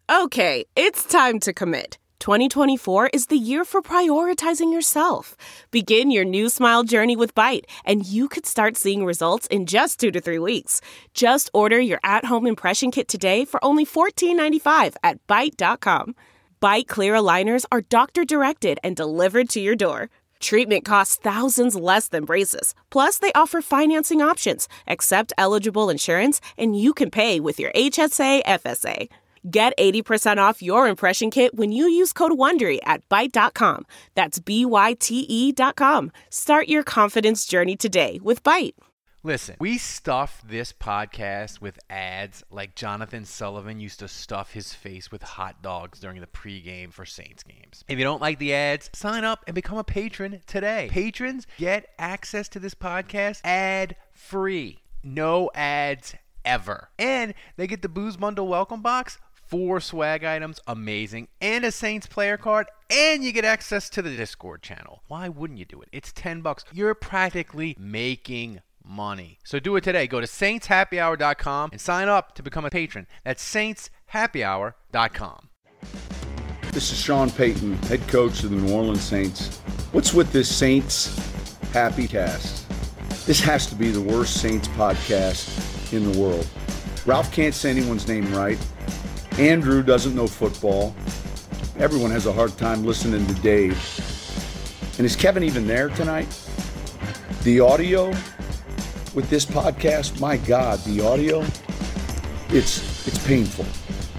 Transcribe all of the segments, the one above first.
Okay, it's time to commit. 2024 is the year for prioritizing yourself. Begin your new smile journey with Byte, and you could start seeing results in just 2 to 3 weeks. Just order your at-home impression kit today for only $14.95 at Byte.com. Byte Clear aligners are doctor-directed and delivered to your door. Treatment costs thousands less than braces. Plus, they offer financing options, accept eligible insurance, and you can pay with your HSA FSA. Get 80% off your impression kit when you use code WONDERY at Byte.com. That's BYTE.com. Start your confidence journey today with Byte. Listen, we stuff this podcast with ads like Jonathan Sullivan used to stuff his face with hot dogs during the pregame for Saints games. If you don't like the ads, sign up and become a patron today. Patrons get access to this podcast ad-free. No ads ever. And they get the Booze Bundle welcome box, 4 swag items, amazing, and a Saints player card, and you get access to the Discord channel. Why wouldn't you do it? It's $10. You're practically making money. So do it today. Go to saintshappyhour.com and sign up to become a patron. That's saintshappyhour.com. This is Sean Payton, head coach of the New Orleans Saints. What's with this Saints Happy Cast? This has to be the worst Saints podcast in the world. Ralph can't say anyone's name right. Andrew doesn't know football. Everyone has a hard time listening to Dave. And is Kevin even there tonight? The audio with this podcast, my God, the audio, it's painful.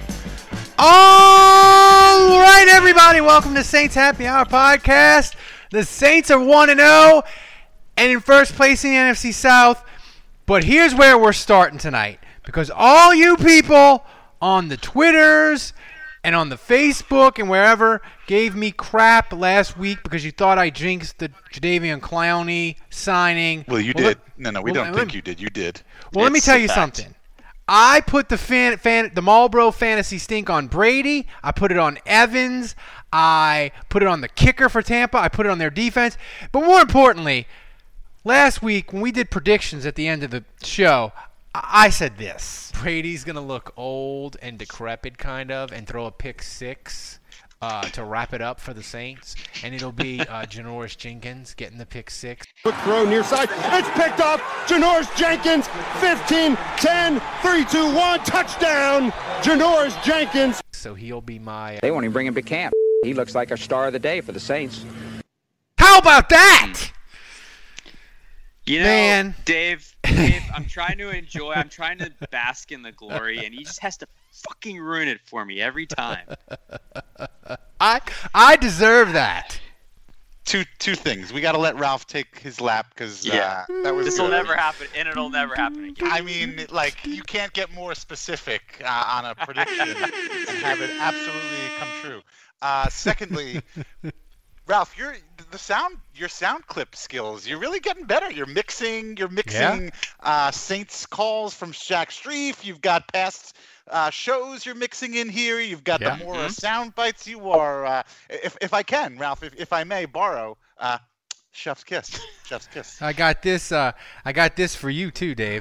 All right, everybody, welcome to Saints Happy Hour podcast. The Saints are 1-0 and in first place in the NFC South. But here's where we're starting tonight, because all you people on the Twitters and on the Facebook and wherever gave me crap last week because you thought I jinxed the Jadeveon Clowney signing. Well, you did. No, we don't think you did. You did. Well, let me tell you something. I put the Marlboro fantasy stink on Brady. I put it on Evans. I put it on the kicker for Tampa. I put it on their defense. But more importantly, last week when we did predictions at the end of the show, I said this. Brady's going to look old and decrepit kind of and throw a pick six to wrap it up for the Saints. And it'll be Janoris Jenkins getting the pick six. Quick throw near side. It's picked off. Janoris Jenkins, 15, 10, 3, 2, 1, touchdown. Janoris Jenkins. So he'll be my... They won't even bring him to camp. He looks like a star of the day for the Saints. How about that? You know, Man. Dave, I'm trying to bask in the glory, and he just has to fucking ruin it for me every time. I deserve that. Two things. We got to let Ralph take his lap because that was This will never happen, and it'll never happen again. I mean, like, you can't get more specific on a prediction and have it absolutely come true. Secondly, Ralph, your sound clip skills, you're really getting better. You're mixing Saints calls from Shaq Streif. You've got past shows you're mixing in here. You've got the more sound bites. You are, if I can, Ralph, if I may borrow, chef's kiss. Chef's kiss. I got this for you too, Dave.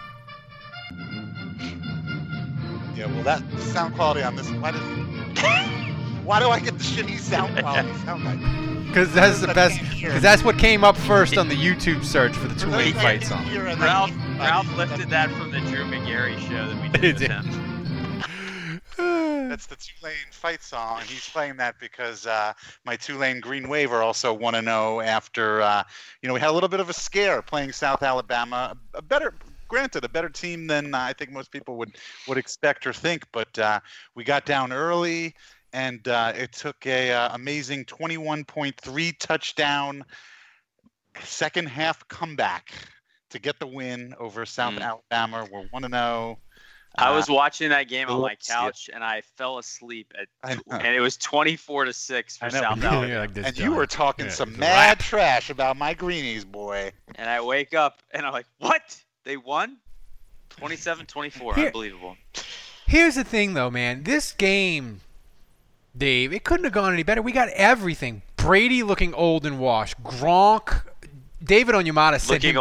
Yeah, well, that sound quality on this, why do I get the shitty sound quality sound like? Because that's the best. Because that's what came up first on the YouTube search for the Tulane fight song. Ralph lifted that from the Drew McGarry show that we did with him. That's the Tulane fight song, and he's playing that because my Tulane Green Wave are also 1-0 after we had a little bit of a scare playing South Alabama. A better team than I think most people would expect or think, but we got down early. And it took a amazing 21.3 touchdown second half comeback to get the win over South Alabama. We're 1-0. I was watching that game on my couch, and I fell asleep and it was 24-6 for South Alabama. And you were talking some mad trash about my greenies, boy. And I wake up, and I'm like, what? They won? 27-24. Unbelievable. Here's the thing, though, man. This game... Dave, it couldn't have gone any better. We got everything. Brady looking old and washed. Gronk, David Onyemata sent him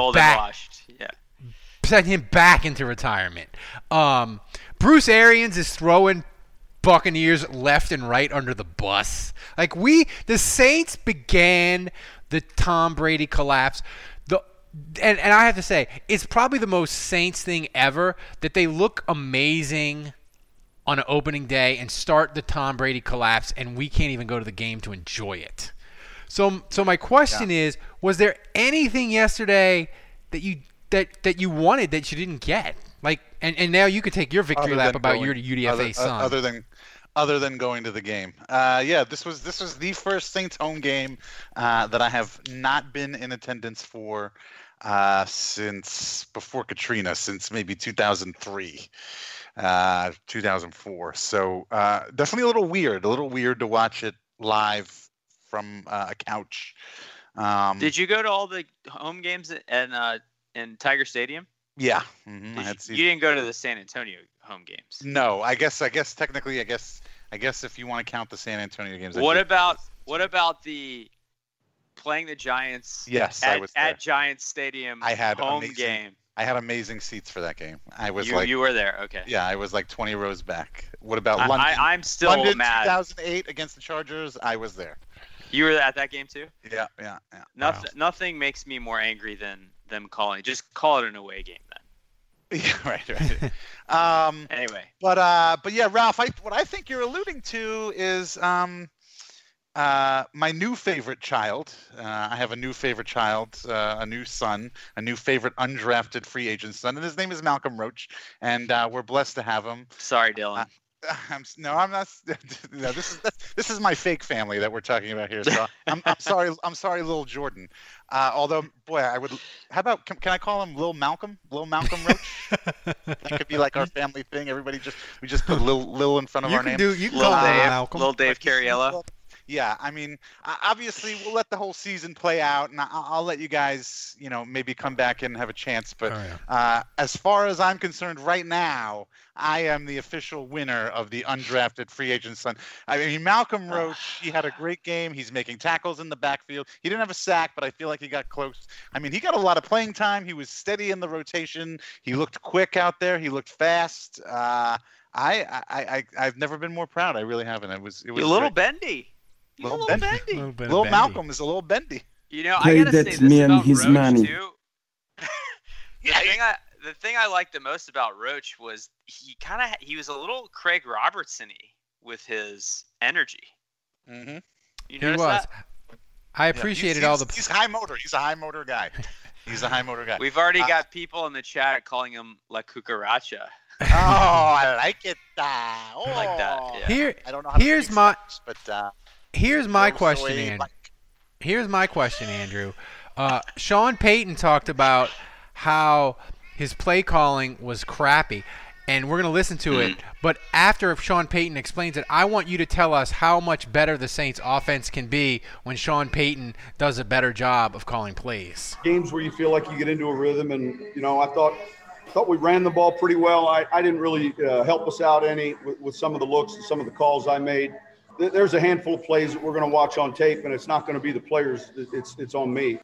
sent him back into retirement. Bruce Arians is throwing Buccaneers left and right under the bus. Like the Saints began the Tom Brady collapse. And I have to say, it's probably the most Saints thing ever that they look amazing on an opening day and start the Tom Brady collapse, and we can't even go to the game to enjoy it. So my question is, was there anything yesterday that you wanted that you didn't get? Like, and now you could take your victory lap about your UDFA son. Other than going to the game. This was the first Saints home game that I have not been in attendance for since before Katrina, since maybe 2003, 2004. So definitely a little weird to watch it live from a couch. Did you go to all the home games in Tiger Stadium? Yeah. Mm-hmm. You didn't go to the San Antonio home games. No, I guess technically, I guess if you want to count the San Antonio games. What about the playing the Giants? Yes, I was there. At Giants Stadium. I had home game. I had amazing seats for that game. I was you were there, okay? Yeah, I was like 20 rows back. What about London? I'm still London mad. 2008 against the Chargers. I was there. You were at that game too? Yeah. Nothing makes me more angry than them calling. Just call it an away game then. Yeah, right. Anyway, but yeah, Ralph. What I think you're alluding to is my new favorite child. I have a new favorite child, a new son, a new favorite undrafted free agent son, and his name is Malcolm Roach, and we're blessed to have him. Sorry, Dylan. I'm not. No, this is my fake family that we're talking about here. So I'm sorry. I'm sorry, little Jordan. Although, boy, I would. How about can I call him Lil Malcolm? Lil Malcolm Roach. That could be like our family thing. We just put Lil in front of our name. You can call him Malcolm. Lil Dave Cariello. Yeah, I mean, obviously we'll let the whole season play out, and I'll let you guys, maybe come back and have a chance. But as far as I'm concerned, right now, I am the official winner of the undrafted free agent son. I mean, Malcolm Roach, he had a great game. He's making tackles in the backfield. He didn't have a sack, but I feel like he got close. I mean, he got a lot of playing time. He was steady in the rotation. He looked quick out there. He looked fast. I've never been more proud. I really haven't. It was a little bendy. Little bendy. Little Malcolm is a little bendy. I gotta say this about Roach money. Too. The thing I liked the most about Roach was he was a little Craig Robertson-y with his energy. Mm-hmm. You notice that? I appreciated he's high motor. He's a high motor guy. We've already got people in the chat calling him La Cucaracha. Oh, I like it. I like that. Yeah. I don't know how here's my Spanish, but here's my question, Andrew. Here's my question, Andrew. Sean Payton talked about how his play calling was crappy, and we're going to listen to it. But after Sean Payton explains it, I want you to tell us how much better the Saints offense can be when Sean Payton does a better job of calling plays. Games where you feel like you get into a rhythm, and I thought we ran the ball pretty well. I didn't really help us out any with some of the looks and some of the calls I made. There's a handful of plays that we're going to watch on tape, and it's not going to be the players. It's on me.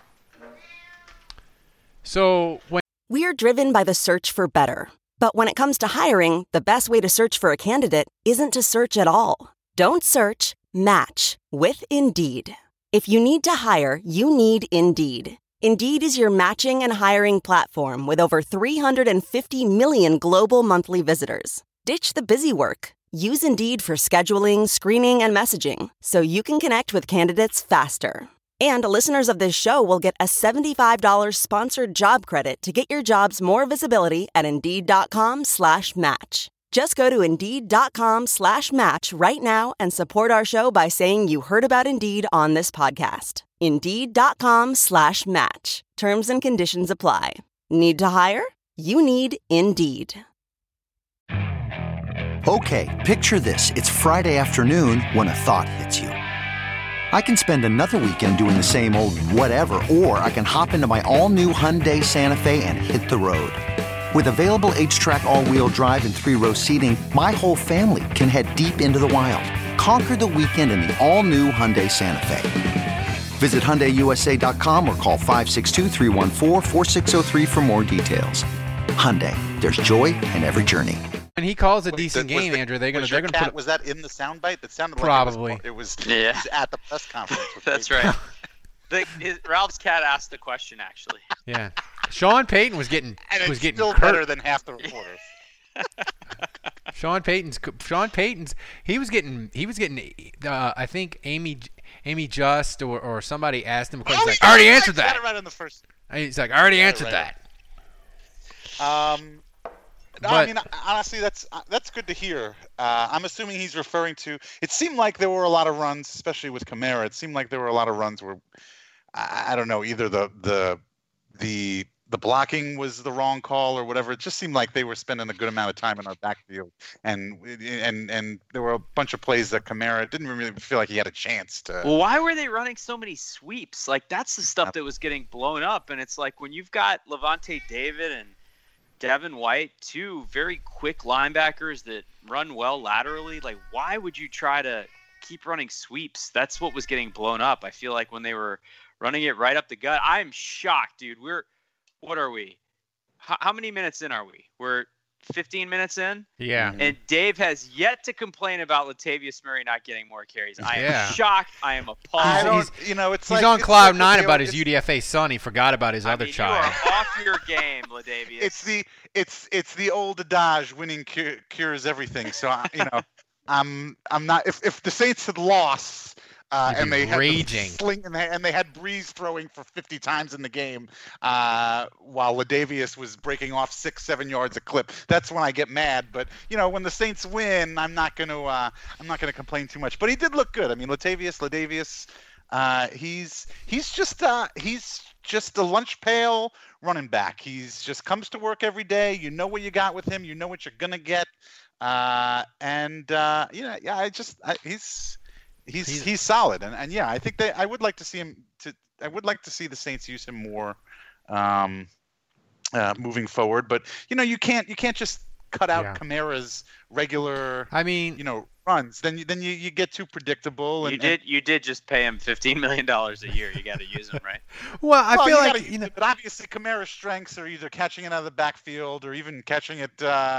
So We're driven by the search for better. But when it comes to hiring, the best way to search for a candidate isn't to search at all. Don't search, match with Indeed. If you need to hire, you need Indeed. Indeed is your matching and hiring platform with over 350 million global monthly visitors. Ditch the busy work. Use Indeed for scheduling, screening, and messaging so you can connect with candidates faster. And listeners of this show will get a $75 sponsored job credit to get your jobs more visibility at Indeed.com/match. Just go to Indeed.com/match right now and support our show by saying you heard about Indeed on this podcast. Indeed.com/match. Terms and conditions apply. Need to hire? You need Indeed. Okay, picture this. It's Friday afternoon when a thought hits you. I can spend another weekend doing the same old whatever, or I can hop into my all-new Hyundai Santa Fe and hit the road. With available H-Track all-wheel drive and 3-row seating, my whole family can head deep into the wild. Conquer the weekend in the all-new Hyundai Santa Fe. Visit HyundaiUSA.com or call 562-314-4603 for more details. Hyundai, there's joy in every journey. And he calls a decent game, Andrew. They're gonna put. Was that in the soundbite? That sounded probably. Like it was at the press conference. That's right. Ralph's cat asked the question actually. Yeah, Sean Payton was getting still curt. better than half the reporters. Sean Payton's he was getting I think Amy Just or somebody asked him a question. He's like, I already answered that. Got it right on the first. He's like, I already answered that. No, I mean, honestly, that's good to hear. I'm assuming he's referring to. It seemed like there were a lot of runs, especially with Kamara. It seemed like there were a lot of runs where, I don't know, either the blocking was the wrong call or whatever. It just seemed like they were spending a good amount of time in our backfield, and there were a bunch of plays that Kamara didn't really feel like he had a chance to. Well, why were they running so many sweeps? Like that's the stuff that was getting blown up, and it's like when you've got Levante David and Devin White, two very quick linebackers that run well laterally. Like, why would you try to keep running sweeps? That's what was getting blown up. I feel like when they were running it right up the gut. I'm shocked, dude. What are we? How many minutes in are we? We're 15 minutes in? Yeah. And Dave has yet to complain about Latavius Murray not getting more carries. I am shocked. I am appalled. He's on cloud nine about his UDFA son. He forgot about his other child. You are off your game, Latavius. It's the old adage: winning cures everything. So I'm not. If the Saints had lost. And they raging. And they had Breeze throwing for 50 times in the game, while Latavius was breaking off 6-7 yards a clip. That's when I get mad. But when the Saints win, I'm not gonna complain too much. But he did look good. I mean, Latavius, he's just a lunch pail running back. He's just comes to work every day. You know what you got with him. You know what you're gonna get. He's solid, and I think I would like to see him. I would like to see the Saints use him more, moving forward. But you can't just cut out Kamara's regular. I mean, runs. Then you get too predictable. And you did just pay him $15 million a year. You got to use him, right? Well, I feel like but obviously Kamara's strengths are either catching it out of the backfield or even catching it.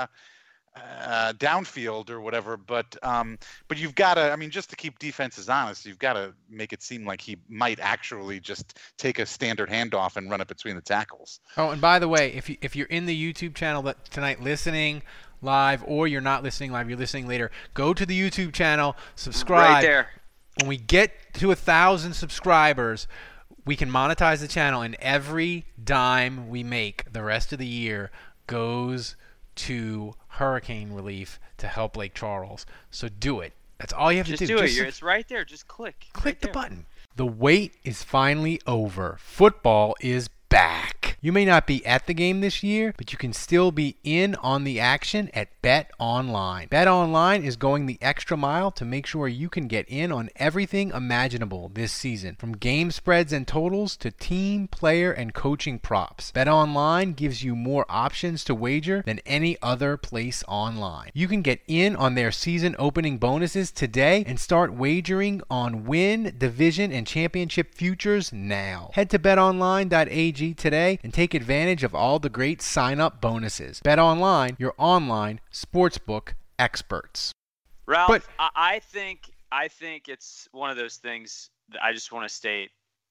Downfield or whatever, but you've got to. I mean, just to keep defenses honest, you've got to make it seem like he might actually just take a standard handoff and run it between the tackles. Oh, and by the way, if you're in the YouTube channel tonight listening live, or you're not listening live, you're listening later, go to the YouTube channel, subscribe. Right there. When we get to 1,000 subscribers, we can monetize the channel, and every dime we make the rest of the year goes to hurricane relief to help Lake Charles. So do it. That's all you have to do. Just do it. It's right there. Just click. Click the button. The wait is finally over. Football is back. You may not be at the game this year, but you can still be in on the action at BetOnline. BetOnline is going the extra mile to make sure you can get in on everything imaginable this season, from game spreads and totals to team, player, and coaching props. BetOnline gives you more options to wager than any other place online. You can get in on their season opening bonuses today and start wagering on win, division, and championship futures now. Head to betonline.ag today and take advantage of all the great sign-up bonuses. BetOnline, your online sportsbook experts. Ralph, I think it's one of those things that I just want to state.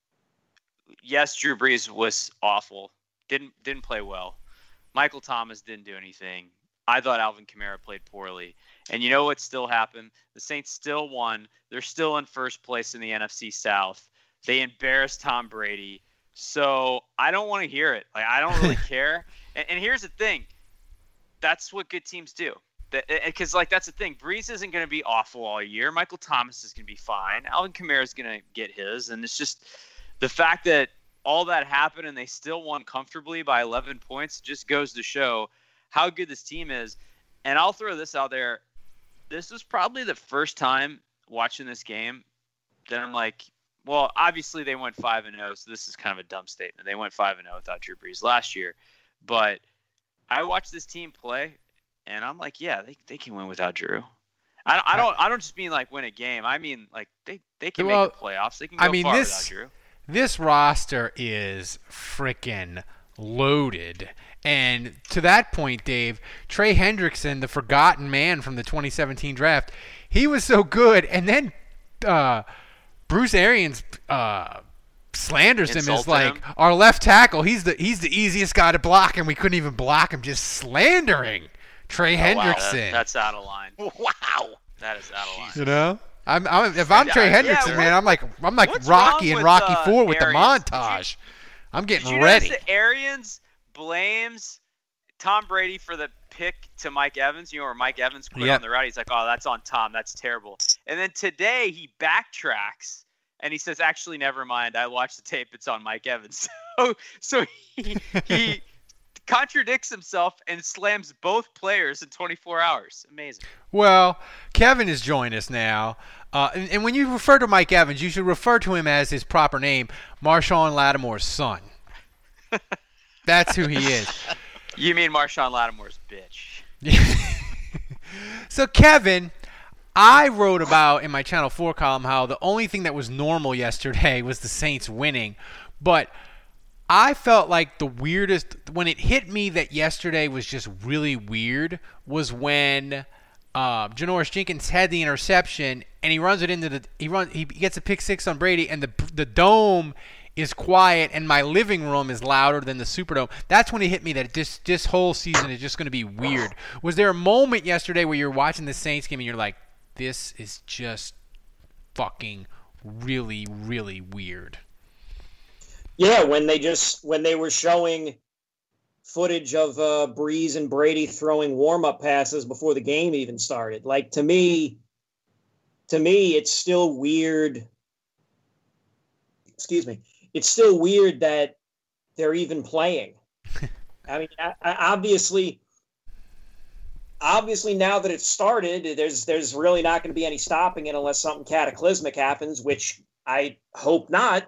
Yes, Drew Brees was awful. Didn't play well. Michael Thomas didn't do anything. I thought Alvin Kamara played poorly. And you know what still happened? The Saints still won. They're still in first place in the NFC South. They embarrassed Tom Brady. So I don't want to hear it. Like, I don't really care. And here's the thing. That's what good teams do. Because, that's the thing. Brees isn't going to be awful all year. Michael Thomas is going to be fine. Alvin Kamara is going to get his. And it's just the fact that all that happened and they still won comfortably by 11 points just goes to show how good this team is. And I'll throw this out there. This was probably the first time watching this game that I'm like, well, obviously they went 5-0, so this is kind of a dumb statement. They went 5-0 without Drew Brees last year. But I watched this team play, and I'm like, yeah, they can win without Drew. I don't just mean like win a game. I mean like they can make the playoffs. They can go far without Drew. This roster is freaking loaded. And to that point, Dave, Trey Hendrickson, the forgotten man from the 2017 draft, he was so good. And then Bruce Arians slanders him as like our left tackle. He's the easiest guy to block, and we couldn't even block him. Just slandering Trey Hendrickson. Wow, that's out of line. Wow, that is out of line. You know, if I'm Trey Hendrickson, man, I'm like Rocky and Rocky IV with the montage. I'm getting ready. Did you notice that Arians blames Tom Brady for the pick to Mike Evans? You know, where Mike Evans quit on the route. He's like, "Oh, that's on Tom. That's terrible." And then today he backtracks and he says, "Actually, never mind. I watched the tape. It's on Mike Evans." So he contradicts himself and slams both players in 24 hours. Amazing. Well, Kevin has joined us now. And when you refer to Mike Evans, you should refer to him as his proper name, Marshawn Lattimore's son. That's who he is. You mean Marshawn Lattimore's bitch. So, Kevin, I wrote about in my Channel 4 column how the only thing that was normal yesterday was the Saints winning. But I felt like the weirdest, when it hit me that yesterday was just really weird, was when Janoris Jenkins had the interception and he runs it into he gets a pick six on Brady, and the dome is quiet and my living room is louder than the Superdome. That's when it hit me that this whole season is just going to be weird. Was there a moment yesterday where you're watching the Saints game and you're like, this is just fucking really, really weird? Yeah, when they were showing footage of Brees and Brady throwing warm-up passes before the game even started. Like, to me, it's still weird. Excuse me. It's still weird that they're even playing. I mean, obviously now that it's started, there's really not going to be any stopping it unless something cataclysmic happens, which I hope not.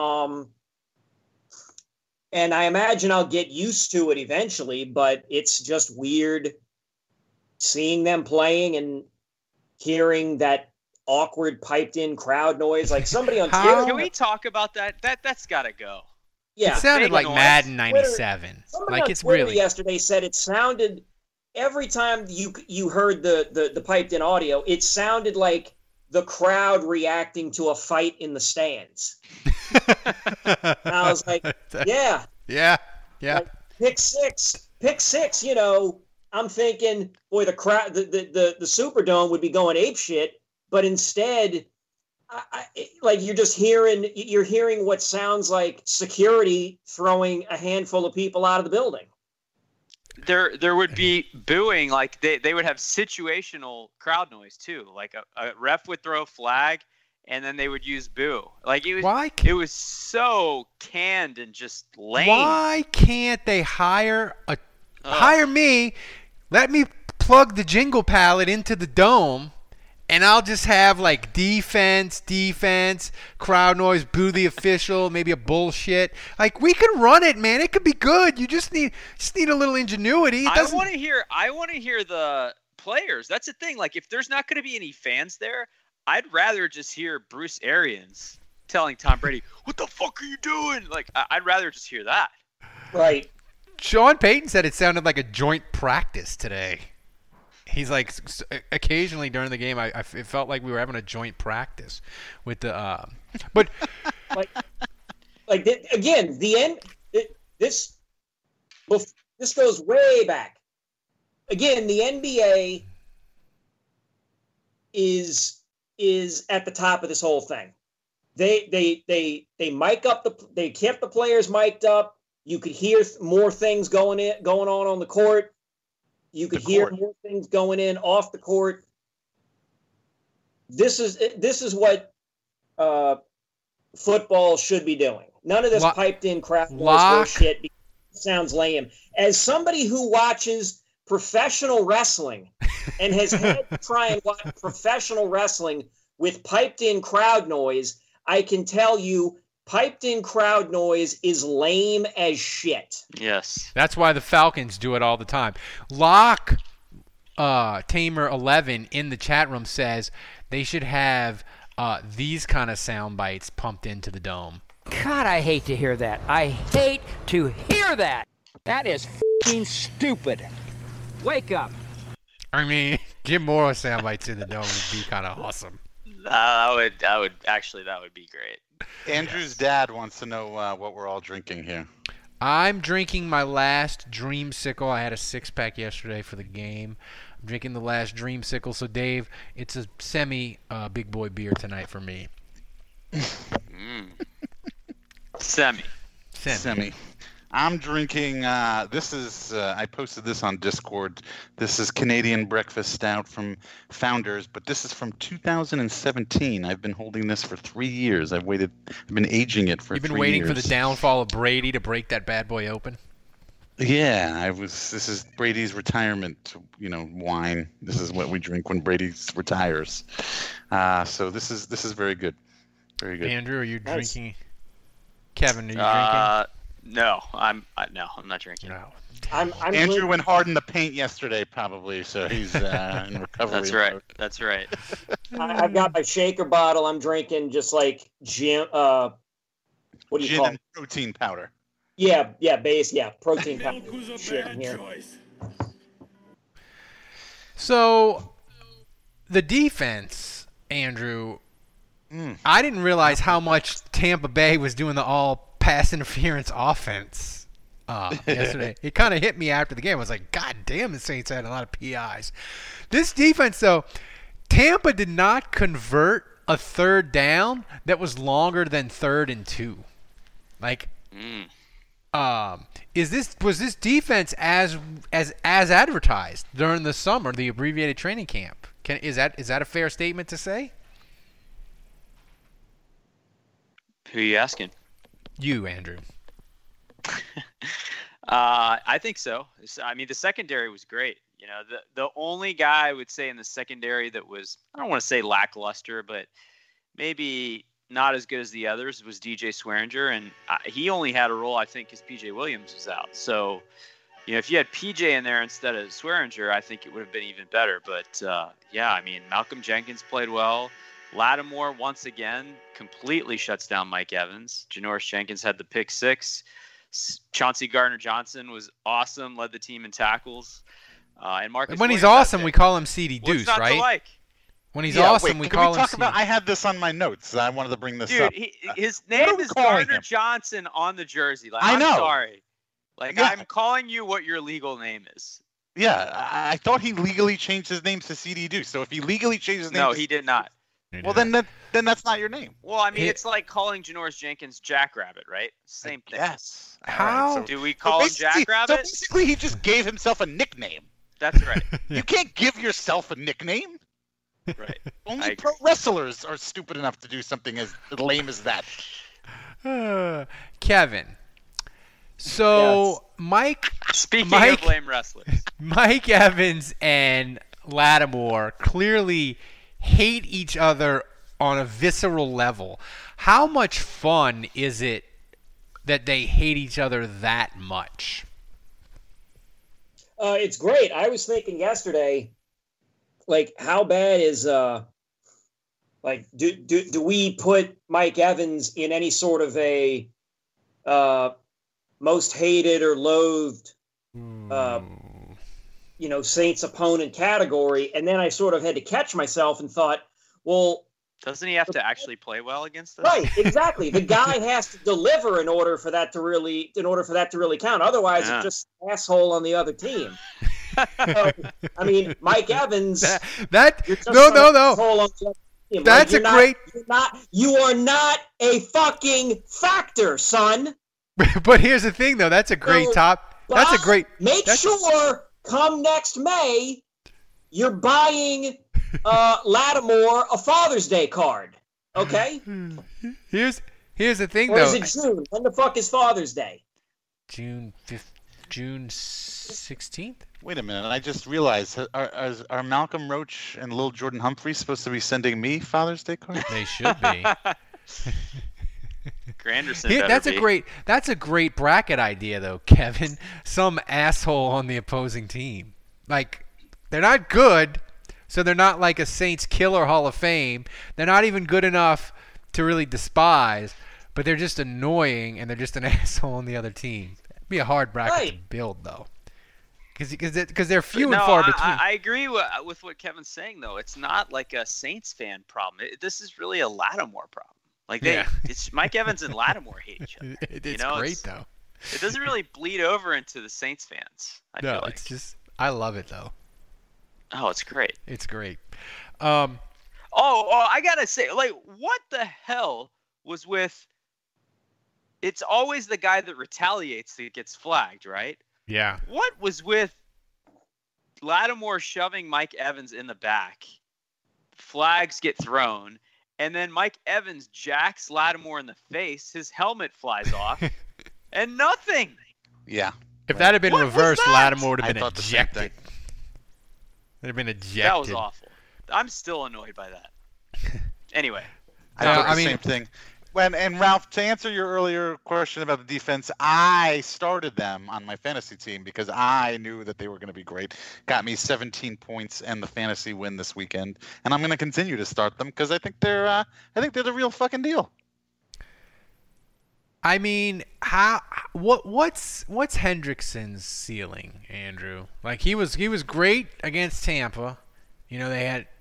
And I imagine I'll get used to it eventually, but it's just weird seeing them playing and hearing that awkward piped-in crowd noise. Like somebody on Twitter. Can we talk about that? That's got to go. Yeah, it sounded like Madden '97. Like it's Twitter really. Yesterday said it sounded every time you heard the piped-in audio, it sounded like the crowd reacting to a fight in the stands. And I was like, yeah. Like, pick six. You know, I'm thinking, boy, the crowd, the Superdome would be going apeshit, but instead, like you're hearing what sounds like security throwing a handful of people out of the building. There would be booing, like they would have situational crowd noise too. Like a ref would throw a flag, and then they would use boo. Like it was so canned and just lame. Why can't they hire me? Let me plug the jingle palette into the dome, and I'll just have like defense, crowd noise, boo the official, maybe a bullshit. Like we could run it, man. It could be good. You just need a little ingenuity. I want to hear the players. That's the thing. Like if there's not going to be any fans there, I'd rather just hear Bruce Arians telling Tom Brady, "What the fuck are you doing?" Like I'd rather just hear that. Right. Sean Payton said it sounded like a joint practice today. He's like, occasionally during the game, it felt like we were having a joint practice with the, but again, the end. This goes way back. Again, the NBA is at the top of this whole thing. They mic up they kept the players mic'd up. You could hear more things going on the court. You could hear more things going in off the court. This is what football should be doing. None of this piped-in crowd noise shit. It sounds lame. As somebody who watches professional wrestling and has had to try and watch professional wrestling with piped-in crowd noise, I can tell you piped-in crowd noise is lame as shit. Yes. That's why the Falcons do it all the time. Locke Tamer 11 in the chat room says they should have these kind of sound bites pumped into the dome. God, I hate to hear that. I hate to hear that. That is f***ing stupid. Wake up. I mean, Jim Mora sound bites in the dome would be kind of awesome. That would be great. Andrew's dad wants to know what we're all drinking here. I'm drinking my last Dreamsicle. I had a 6-pack yesterday for the game. I'm drinking the last Dreamsicle. So, Dave, it's a big boy beer tonight for me. Semi. I'm drinking, this is, I posted this on Discord. This is Canadian Breakfast Stout from Founders, but this is from 2017. I've been holding this for 3 years. I've been aging it for 3 years. You've been waiting for the downfall of Brady to break that bad boy open? Yeah, this is Brady's retirement, wine. This is what we drink when Brady retires. So this is very good. Very good. Andrew, are you drinking? Kevin, are you drinking? No, I'm not drinking. No. I'm Andrew went hard in the paint yesterday, probably, so he's in recovery. That's right. I've got my shaker bottle. I'm drinking just like gin. What do you call it? And protein powder. Yeah, protein powder. Shit in here. So, the defense, Andrew. I didn't realize how much Tampa Bay was doing the all pass interference offense yesterday. It kind of hit me after the game. I was like, God damn, the Saints had a lot of PIs. This defense, though, Tampa did not convert a third down that was longer than 3rd and 2. Like, was this defense as advertised during the summer, the abbreviated training camp? Is that a fair statement to say? Who are you asking? You, Andrew. I think so. I mean, the secondary was great. The only guy I would say in the secondary that was, I don't want to say lackluster, but maybe not as good as the others was DJ Swearinger, and he only had a role, I think, because PJ Williams was out. So, if you had PJ in there instead of Swearinger, I think it would have been even better. But, I mean, Malcolm Jenkins played well. Lattimore, once again, completely shuts down Mike Evans. Janoris Jenkins had the pick 6. Chauncey Gardner-Johnson was awesome, led the team in tackles. And Marcus when he's Williams awesome, we call him CD Deuce, right? When he's awesome, we call him CD. I had this on my notes. I wanted to bring this up. His name is Gardner-Johnson on the jersey. I know. I'm sorry. I'm calling you what your legal name is. Yeah, I thought he legally changed his name to CD Deuce. So if he legally changed his name, no, he did not. Well, then that's not your name. Well, I mean, it's like calling Janoris Jenkins Jackrabbit, right? Same thing. Yes. How? Right, so, do we call him Jackrabbit? So basically, he just gave himself a nickname. That's right. You can't give yourself a nickname. Right. Only pro wrestlers are stupid enough to do something as lame as that. Kevin. So, yes. Speaking of lame wrestlers. Mike Evans and Lattimore clearly hate each other on a visceral level. How much fun is it that they hate each other that much? It's great. I was thinking yesterday, how bad is do we put Mike Evans in any sort of a most hated or loathed Saints opponent category? And then I sort of had to catch myself and thought, well, doesn't he have to actually play well against us? Right, exactly. The guy has to deliver in order for that to really count. Otherwise, it's just an asshole on the other team. So, I mean, Mike Evans. No. That's you are not a fucking factor, son. But here's the thing, though. That's a great Make sure come next May, you're buying Lattimore a Father's Day card. Okay? Here's the thing, or though. Or is it June? When the fuck is Father's Day? June 16th? Wait a minute. I just realized, are Malcolm Roach and Lil Jordan Humphrey supposed to be sending me Father's Day cards? They should be. Granderson That's a great bracket idea, though, Kevin. Some asshole on the opposing team. They're not good, so they're not like a Saints killer Hall of Fame. They're not even good enough to really despise, but they're just annoying, and they're just an asshole on the other team. Be a hard bracket to build, though. Because they're few and far between. I agree with what Kevin's saying, though. It's not like a Saints fan problem. This is really a Lattimore problem. Like it's Mike Evans and Lattimore hate each other. It's great, though. It doesn't really bleed over into the Saints fans. I feel like. It's just I love it though. Oh, it's great. It's great. I gotta say, like, what the hell was with? It's always the guy that retaliates that gets flagged, right? Yeah. What was with Lattimore shoving Mike Evans in the back? Flags get thrown, and then Mike Evans jacks Lattimore in the face. His helmet flies off, and nothing. Yeah. If that had been reversed, Lattimore would have been ejected. They'd have been ejected. That was awful. I'm still annoyed by that. Anyway. I thought the same thing. And Ralph, to answer your earlier question about the defense, I started them on my fantasy team because I knew that they were going to be great. Got me 17 points and the fantasy win this weekend, and I'm going to continue to start them because I think they're the real fucking deal. I mean, what's Hendrickson's ceiling, Andrew? Like he was great against Tampa. You know, they had,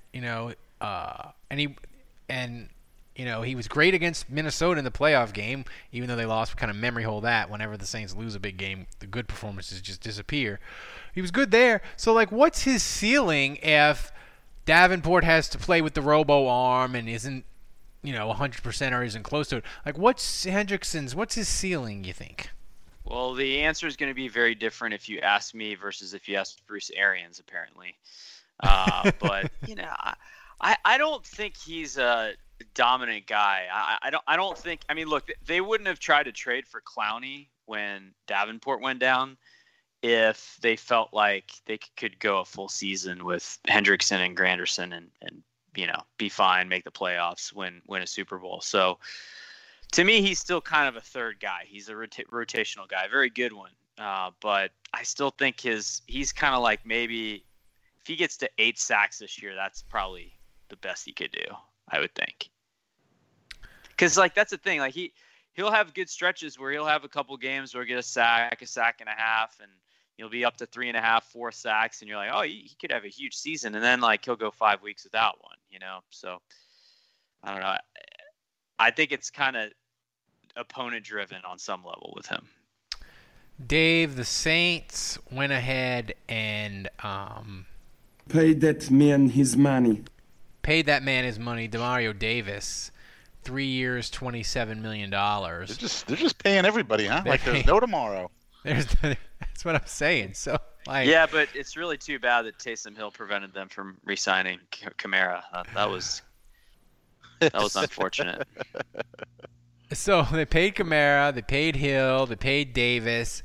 he was great against Minnesota in the playoff game, even though they lost. Kind of memory hole that. Whenever the Saints lose a big game, the good performances just disappear. He was good there. So, like, what's his ceiling if Davenport has to play with the robo arm and isn't, 100% or isn't close to it? Like, what's his ceiling, you think? Well, the answer is going to be very different if you ask me versus if you ask Bruce Arians, apparently. But, I don't think he's a dominant guy. I don't think. I mean, look, they wouldn't have tried to trade for Clowney when Davenport went down if they felt like they could go a full season with Hendrickson and Granderson and be fine, make the playoffs, win a Super Bowl. So to me, he's still kind of a third guy. He's a rotational guy, very good one. But I still think he's kind of like, maybe if he gets to 8 sacks this year, that's probably the best he could do, I would think. Because, like, that's the thing. Like, he'll have good stretches where he'll have a couple games where he'll get a sack and a half, and he'll be up to 3.5, 4 sacks, and you're like, oh, he could have a huge season. And then, like, he'll go 5 weeks without one, So, I don't know. I think it's kind of opponent-driven on some level with him. Dave, the Saints went ahead and paid that man his money. Demario Davis, 3 years, $27 million. They're just paying everybody, huh? There's no tomorrow. That's what I'm saying. So, like, yeah, but it's really too bad that Taysom Hill prevented them from re-signing Kamara. That was unfortunate. So they paid Kamara, they paid Hill, they paid Davis.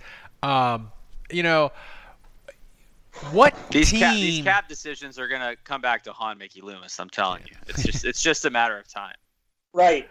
What these cap decisions are going to come back to haunt Mickey Loomis, I'm telling you. It's just a matter of time. Right.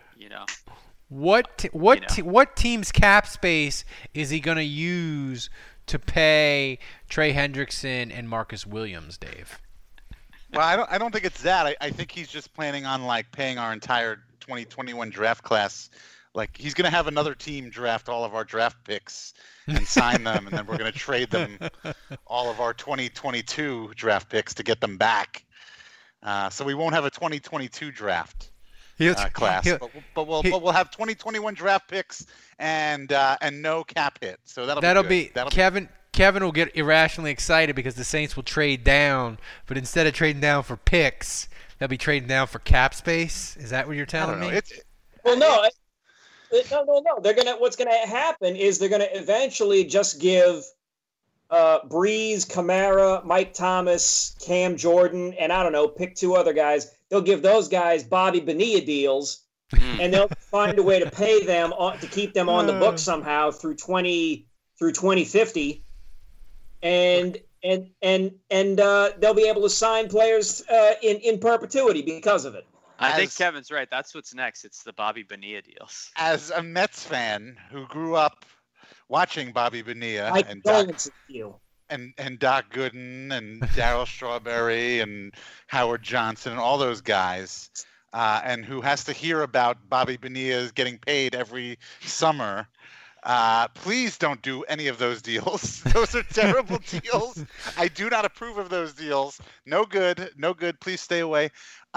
What team's cap space is he going to use to pay Trey Hendrickson and Marcus Williams, Dave? Well, I don't think it's that. I think he's just planning on, like, paying our entire 2021 draft class. Like, he's going to have another team draft all of our draft picks and sign them, and then we're going to trade them all of our 2022 draft picks to get them back. So we won't have a 2022 draft class, but we'll have 2021 draft picks and no cap hit. So that'll be Kevin will get irrationally excited because the Saints will trade down, but instead of trading down for picks, they'll be trading down for cap space. Is that what you're telling me? No. What's gonna happen is they're gonna eventually just give Breeze, Kamara, Mike Thomas, Cam Jordan, and I don't know, pick 2 other guys. They'll give those guys Bobby Bonilla deals, and they'll find a way to pay them to keep them on the book somehow through 2050, and they'll be able to sign players in perpetuity because of it. I think Kevin's right. That's what's next. It's the Bobby Bonilla deals. As a Mets fan who grew up watching Bobby Bonilla and Doc Gooden and Darryl Strawberry and Howard Johnson and all those guys, and who has to hear about Bobby Bonilla getting paid every summer Please don't do any of those deals. Those are terrible deals. I do not approve of those deals. No good. No good. Please stay away.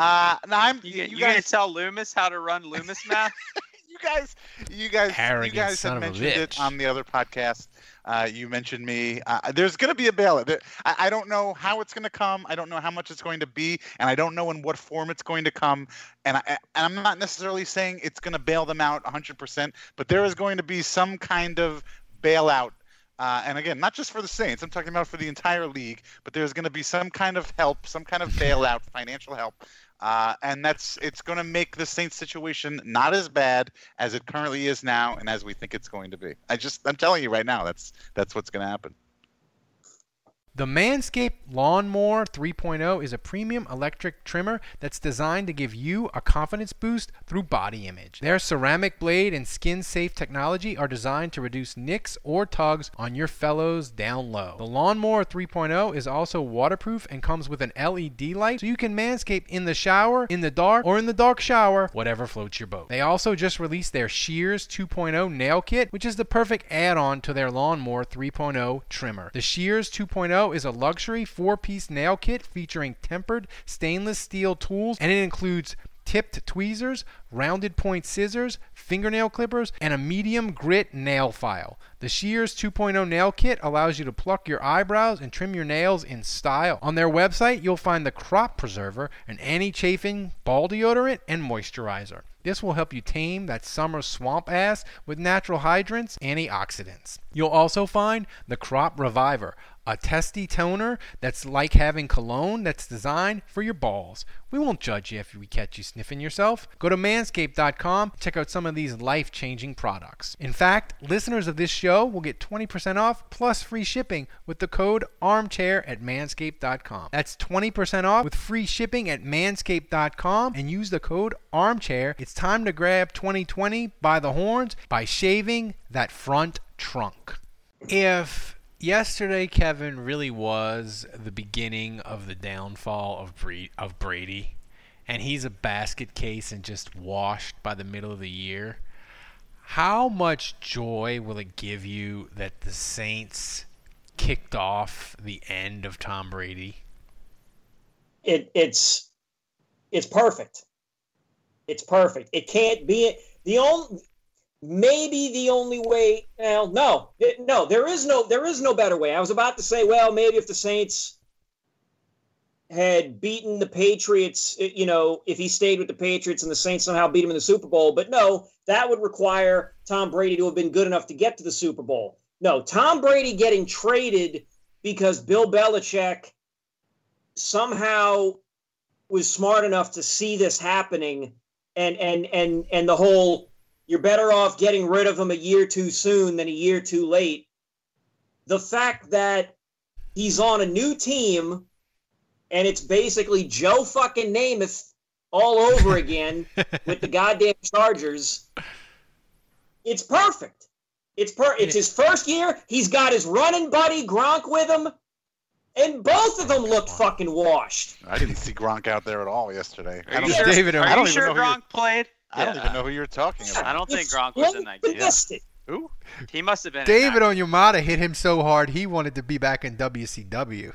You gonna tell Loomis how to run Loomis math? You guys had mentioned it on the other podcast. You mentioned me. There's going to be a bailout. I don't know how it's going to come. I don't know how much it's going to be, and I don't know in what form it's going to come. And I'm not necessarily saying it's going to bail them out 100%, but there is going to be some kind of bailout. And again, not just for the Saints. I'm talking about for the entire league. But there's going to be some kind of help, some kind of bailout, financial help. And it's going to make the Saints situation not as bad as it currently is now and as we think it's going to be. I'm telling you right now, that's what's going to happen. The Manscaped Lawnmower 3.0 is a premium electric trimmer that's designed to give you a confidence boost through body image. Their ceramic blade and skin-safe technology are designed to reduce nicks or tugs on your fellows down low. The Lawnmower 3.0 is also waterproof and comes with an LED light, so you can manscape in the shower, in the dark, or in the dark shower, whatever floats your boat. They also just released their Shears 2.0 nail kit, which is the perfect add-on to their Lawnmower 3.0 trimmer. The Shears 2.0 is a luxury 4-piece nail kit featuring tempered stainless steel tools, and it includes tipped tweezers, rounded point scissors, fingernail clippers, and a medium grit nail file. The Shears 2.0 nail kit allows you to pluck your eyebrows and trim your nails in style. On their website, you'll find the Crop Preserver, an anti-chafing ball deodorant, and moisturizer. This will help you tame that summer swamp ass with natural hydrants, antioxidants. You'll also find the Crop Reviver, a testy toner that's like having cologne that's designed for your balls. We won't judge you if we catch you sniffing yourself. Go to manscaped.com, check out some of these life-changing products. In fact, listeners of this show will get 20% off plus free shipping with the code armchair at manscaped.com. That's 20% off with free shipping at manscaped.com and use the code armchair. It's time to grab 2020 by the horns by shaving that front trunk. If yesterday, Kevin, really was the beginning of the downfall of Brady, and he's a basket case and just washed by the middle of the year, how much joy will it give you that the Saints kicked off the end of Tom Brady? It's perfect. It's perfect. It can't be maybe the only way. Well, no, there is no better way. I was about to say, well, maybe if the Saints had beaten the Patriots, if he stayed with the Patriots and the Saints somehow beat him in the Super Bowl, but no, that would require Tom Brady to have been good enough to get to the Super Bowl. No, Tom Brady getting traded because Bill Belichick somehow was smart enough to see this happening, and the whole, you're better off getting rid of him a year too soon than a year too late. The fact that he's on a new team and it's basically Joe fucking Namath all over again with the goddamn Chargers, it's perfect. It's his first year. He's got his running buddy Gronk with him, and both of them looked fucking washed. I didn't see Gronk out there at all yesterday. Are you sure Gronk played? I don't even know who you're talking about. I don't think Gronk was in that game. Who? He must have been. David Onyemata hit him so hard he wanted to be back in WCW.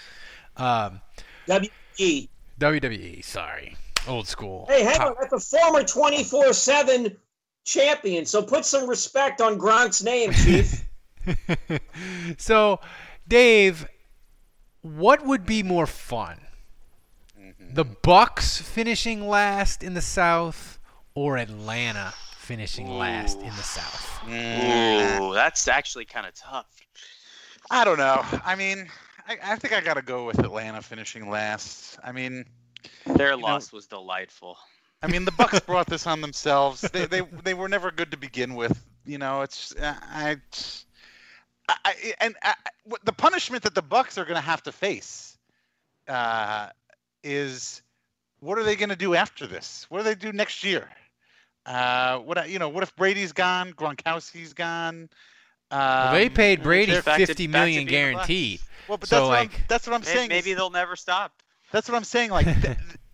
WWE, sorry. Old school. Hey, hang on. That's a former 24/7 champion, so put some respect on Gronk's name, Chief. So, Dave, what would be more fun? The Bucks finishing last in the South or Atlanta finishing last in the South? Ooh, that's actually kind of tough. I don't know. I mean, I think I got to go with Atlanta finishing last. I mean, their loss was delightful. I mean, the Bucks brought this on themselves. They were never good to begin with. It's the punishment that the Bucks are going to have to face is, what are they going to do after this? What do they do next year? What if Brady's gone, Gronkowski's gone? They paid Brady $50 million guaranteed. Well, but so that's what I'm saying. Maybe they'll never stop. That's what I'm saying. Like,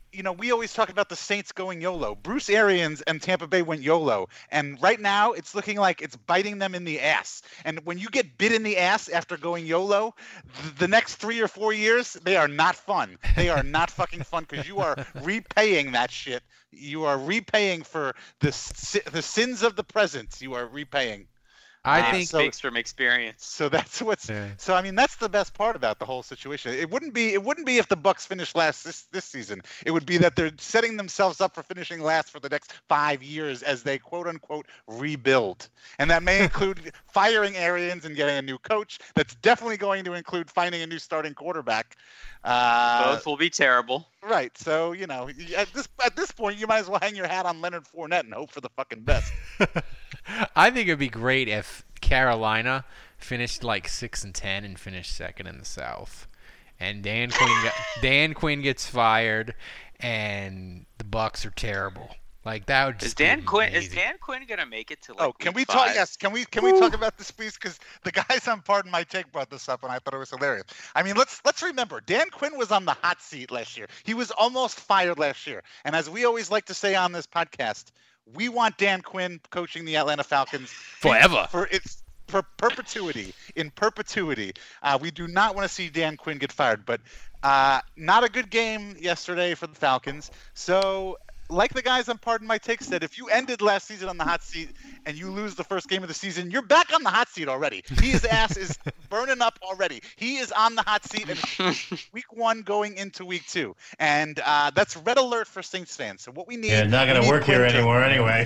we always talk about the Saints going YOLO. Bruce Arians and Tampa Bay went YOLO. And right now it's looking like it's biting them in the ass. And when you get bit in the ass after going YOLO, the next 3 or 4 years, they are not fun. They are not fucking fun because you are repaying that shit. You are repaying for the sins of the present. You are repaying. I think speaks from experience. So that's what's. Yeah. So I mean, that's the best part about the whole situation. It wouldn't be if the Bucs finished last this season. It would be that they're setting themselves up for finishing last for the next 5 years as they quote unquote rebuild, and that may include firing Arians and getting a new coach. That's definitely going to include finding a new starting quarterback. Both will be terrible. Right. So at this point, you might as well hang your hat on Leonard Fournette and hope for the fucking best. I think it'd be great if Carolina finished like 6-10 and finished second in the South, and Dan Quinn gets fired, and the Bucs are terrible. Like that would just is Dan Quinn gonna make it to like? Oh, can we talk? Yes, can we talk about this, please? Because the guys on Pardon My Take brought this up, and I thought it was hilarious. I mean, let's remember, Dan Quinn was on the hot seat last year. He was almost fired last year, and as we always like to say on this podcast, we want Dan Quinn coaching the Atlanta Falcons forever. For perpetuity. In perpetuity. We do not want to see Dan Quinn get fired, but not a good game yesterday for the Falcons. So, like the guys on Pardon My Take said, if you ended last season on the hot seat and you lose the first game of the season, you're back on the hot seat already. His ass is burning up already. He is on the hot seat in week 1 going into week 2. And that's red alert for Saints fans. So what we need... Yeah, not going to work here anymore anyway.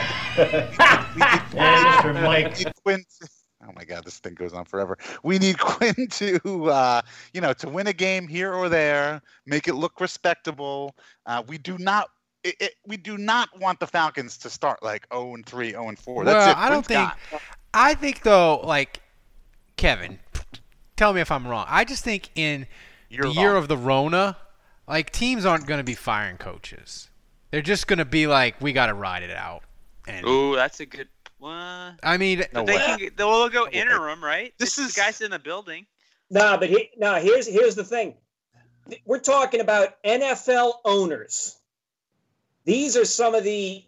Mr. Mike. Oh my God, this thing goes on forever. We need Quinn to, to win a game here or there, make it look respectable. We do not want the Falcons to start like 0-3, 0-4. That's it. I don't think. I think though, like Kevin, tell me if I'm wrong. I just think in the year of the Rona, like teams aren't going to be firing coaches. They're just going to be like, we got to ride it out. Ooh, that's a good one. I mean, they'll go interim, right? This is the guys in the building. Nah, but here's the thing. We're talking about NFL owners. These are some of the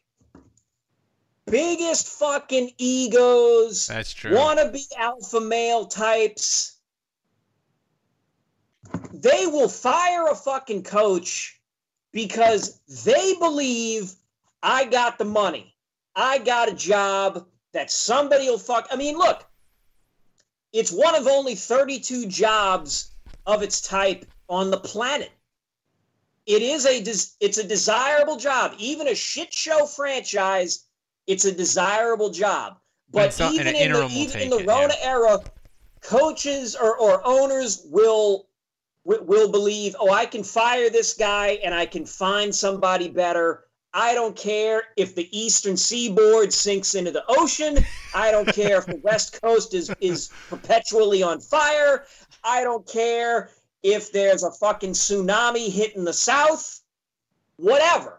biggest fucking egos. That's true. Wannabe alpha male types. They will fire a fucking coach because they believe I got the money. I got a job that somebody will fuck. I mean, look, it's one of only 32 jobs of its type on the planet. It's a desirable job. Even a shit show franchise, it's a desirable job. But even in the Rona era, coaches or owners will believe, I can fire this guy and I can find somebody better. I don't care if the Eastern Seaboard sinks into the ocean. I don't care if the West Coast is perpetually on fire. I don't care if there's a fucking tsunami hitting the South. Whatever.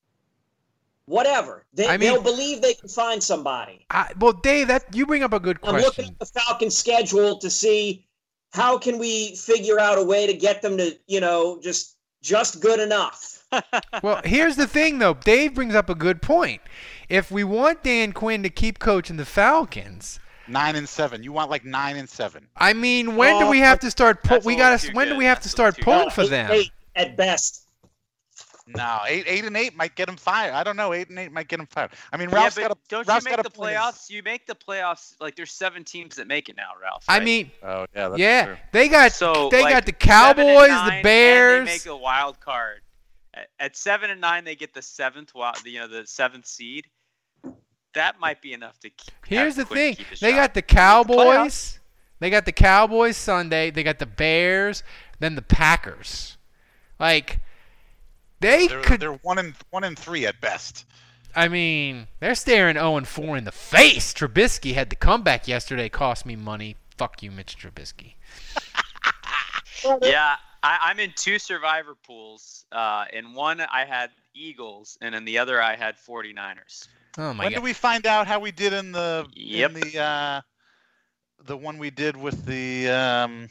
They'll believe they can find somebody. Well, Dave, you bring up a good question. I'm looking at the Falcons' schedule to see how can we figure out a way to get them to, just good enough. Well, here's the thing, though. Dave brings up a good point. If we want Dan Quinn to keep coaching the Falcons, 9-7. You want 9-7. I mean, when do we have to start? When do we have to start pulling for them? 8 at best. No, 8-8 might get him fired. I don't know. 8-8 might get him fired. I mean, Ralph's got a. Don't you make the playoffs? You make the playoffs. There's 7 teams that make it now, Ralph. Right? I mean, oh yeah, that's true. They got the Cowboys, the Bears. And they make a wild card. At 7-9, they get the 7th the 7th seed. That might be enough to keep. Here's the thing: they got the Cowboys. They got the Cowboys Sunday. They got the Bears. Then the Packers. They're 1-3 at best. I mean, they're staring 0-4 in the face. Trubisky had the comeback yesterday. Cost me money. Fuck you, Mitch Trubisky. Yeah. I'm in 2 survivor pools. In one, I had Eagles, and in the other, I had 49ers. Oh my God! When do we find out how we did in the one we did with the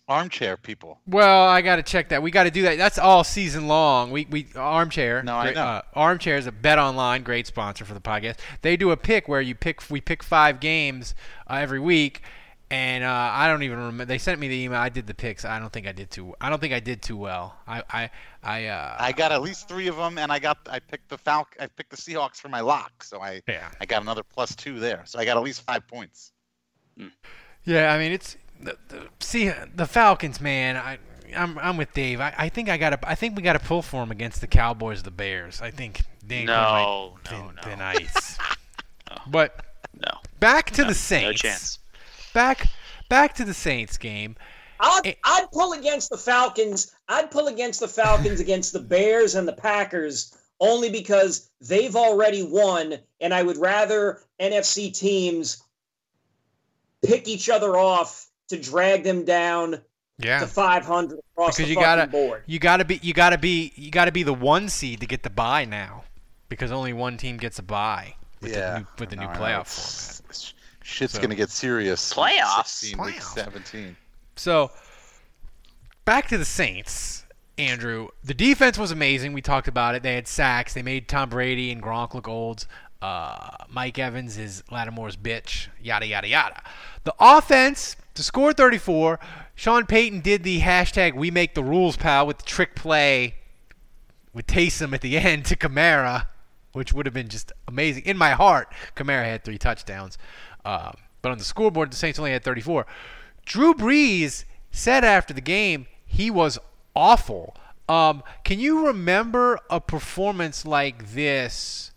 Armchair people. Well, I got to check that. We got to do that. That's all season long. We Armchair. No, I know. Armchair is a Bet Online, great sponsor for the podcast. They do a pick where we pick 5 games every week, and I don't even remember. They sent me the email. I did the picks. I don't think I did too well. I got at least 3 of them, and I picked the Seahawks for my lock, so I got another +2 there. So I got at least 5 points. Yeah, I mean it's. The Falcons, man. I'm with Dave. I think we got to pull for them against the Cowboys, the Bears. I think they might thin ice. No. But back to the Saints. No chance. Back to the Saints game. I'd pull against the Falcons. I'd pull against the Falcons against the Bears and the Packers only because they've already won, and I would rather NFC teams pick each other off to drag them down to 500 across because the board. You gotta be the 1 seed to get the bye now, because only one team gets a bye with the new playoff format. Shit's gonna get serious. Playoffs. Week 17. So back to the Saints, Andrew. The defense was amazing. We talked about it. They had sacks. They made Tom Brady and Gronk look old. Mike Evans is Lattimore's bitch. Yada yada yada. The offense. To score 34, Sean Payton did the hashtag We Make the Rules, pal, with the trick play with Taysom at the end to Kamara, which would have been just amazing. In my heart, Kamara had 3 touchdowns. But on the scoreboard, the Saints only had 34. Drew Brees said after the game he was awful. Can you remember a performance like this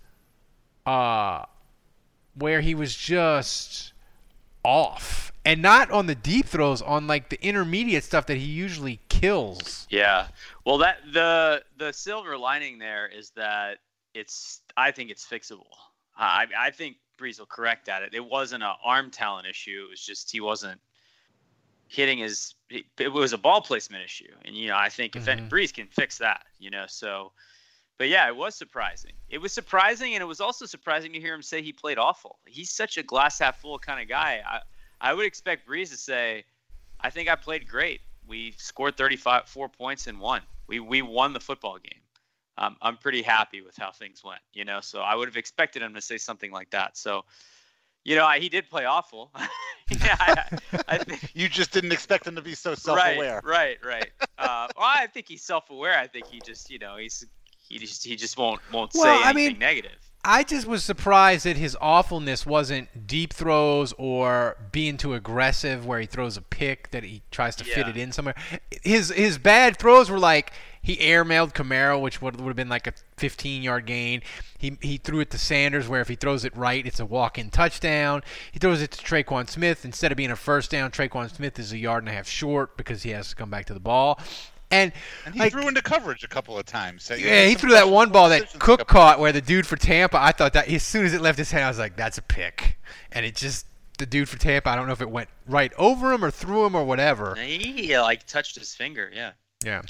where he was just off? And not on the deep throws, on like the intermediate stuff that he usually kills. Yeah. Well, that the silver lining there is that I think it's fixable. I think Brees will correct at it. It wasn't an arm talent issue. It was just he wasn't hitting his. It was a ball placement issue, and I think if Brees can fix that, so. But yeah, it was surprising. It was surprising, and it was also surprising to hear him say he played awful. He's such a glass half full kind of guy. I would expect Brees to say, I think I played great. We scored 4 points and won. We won the football game. I'm pretty happy with how things went, so I would have expected him to say something like that. So, he did play awful. I think you just didn't expect him to be so self-aware. Right. Well, I think he's self-aware. I think he just, he just won't say anything negative. I just was surprised that his awfulness wasn't deep throws or being too aggressive where he throws a pick that he tries to fit it in somewhere. His bad throws were like he airmailed Kamara, which would have been like a 15-yard gain. He threw it to Sanders where if he throws it right, it's a walk-in touchdown. He throws it to Traquan Smith. Instead of being a first down, Traquan Smith is 1.5 yards short because he has to come back to the ball. And he threw into coverage a couple of times. Yeah, he threw that one ball that Cook caught where the dude for Tampa, I thought that as soon as it left his hand, I was like, that's a pick. And it just, the dude for Tampa, I don't know if it went right over him or through him or whatever. He touched his finger, yeah. Yeah.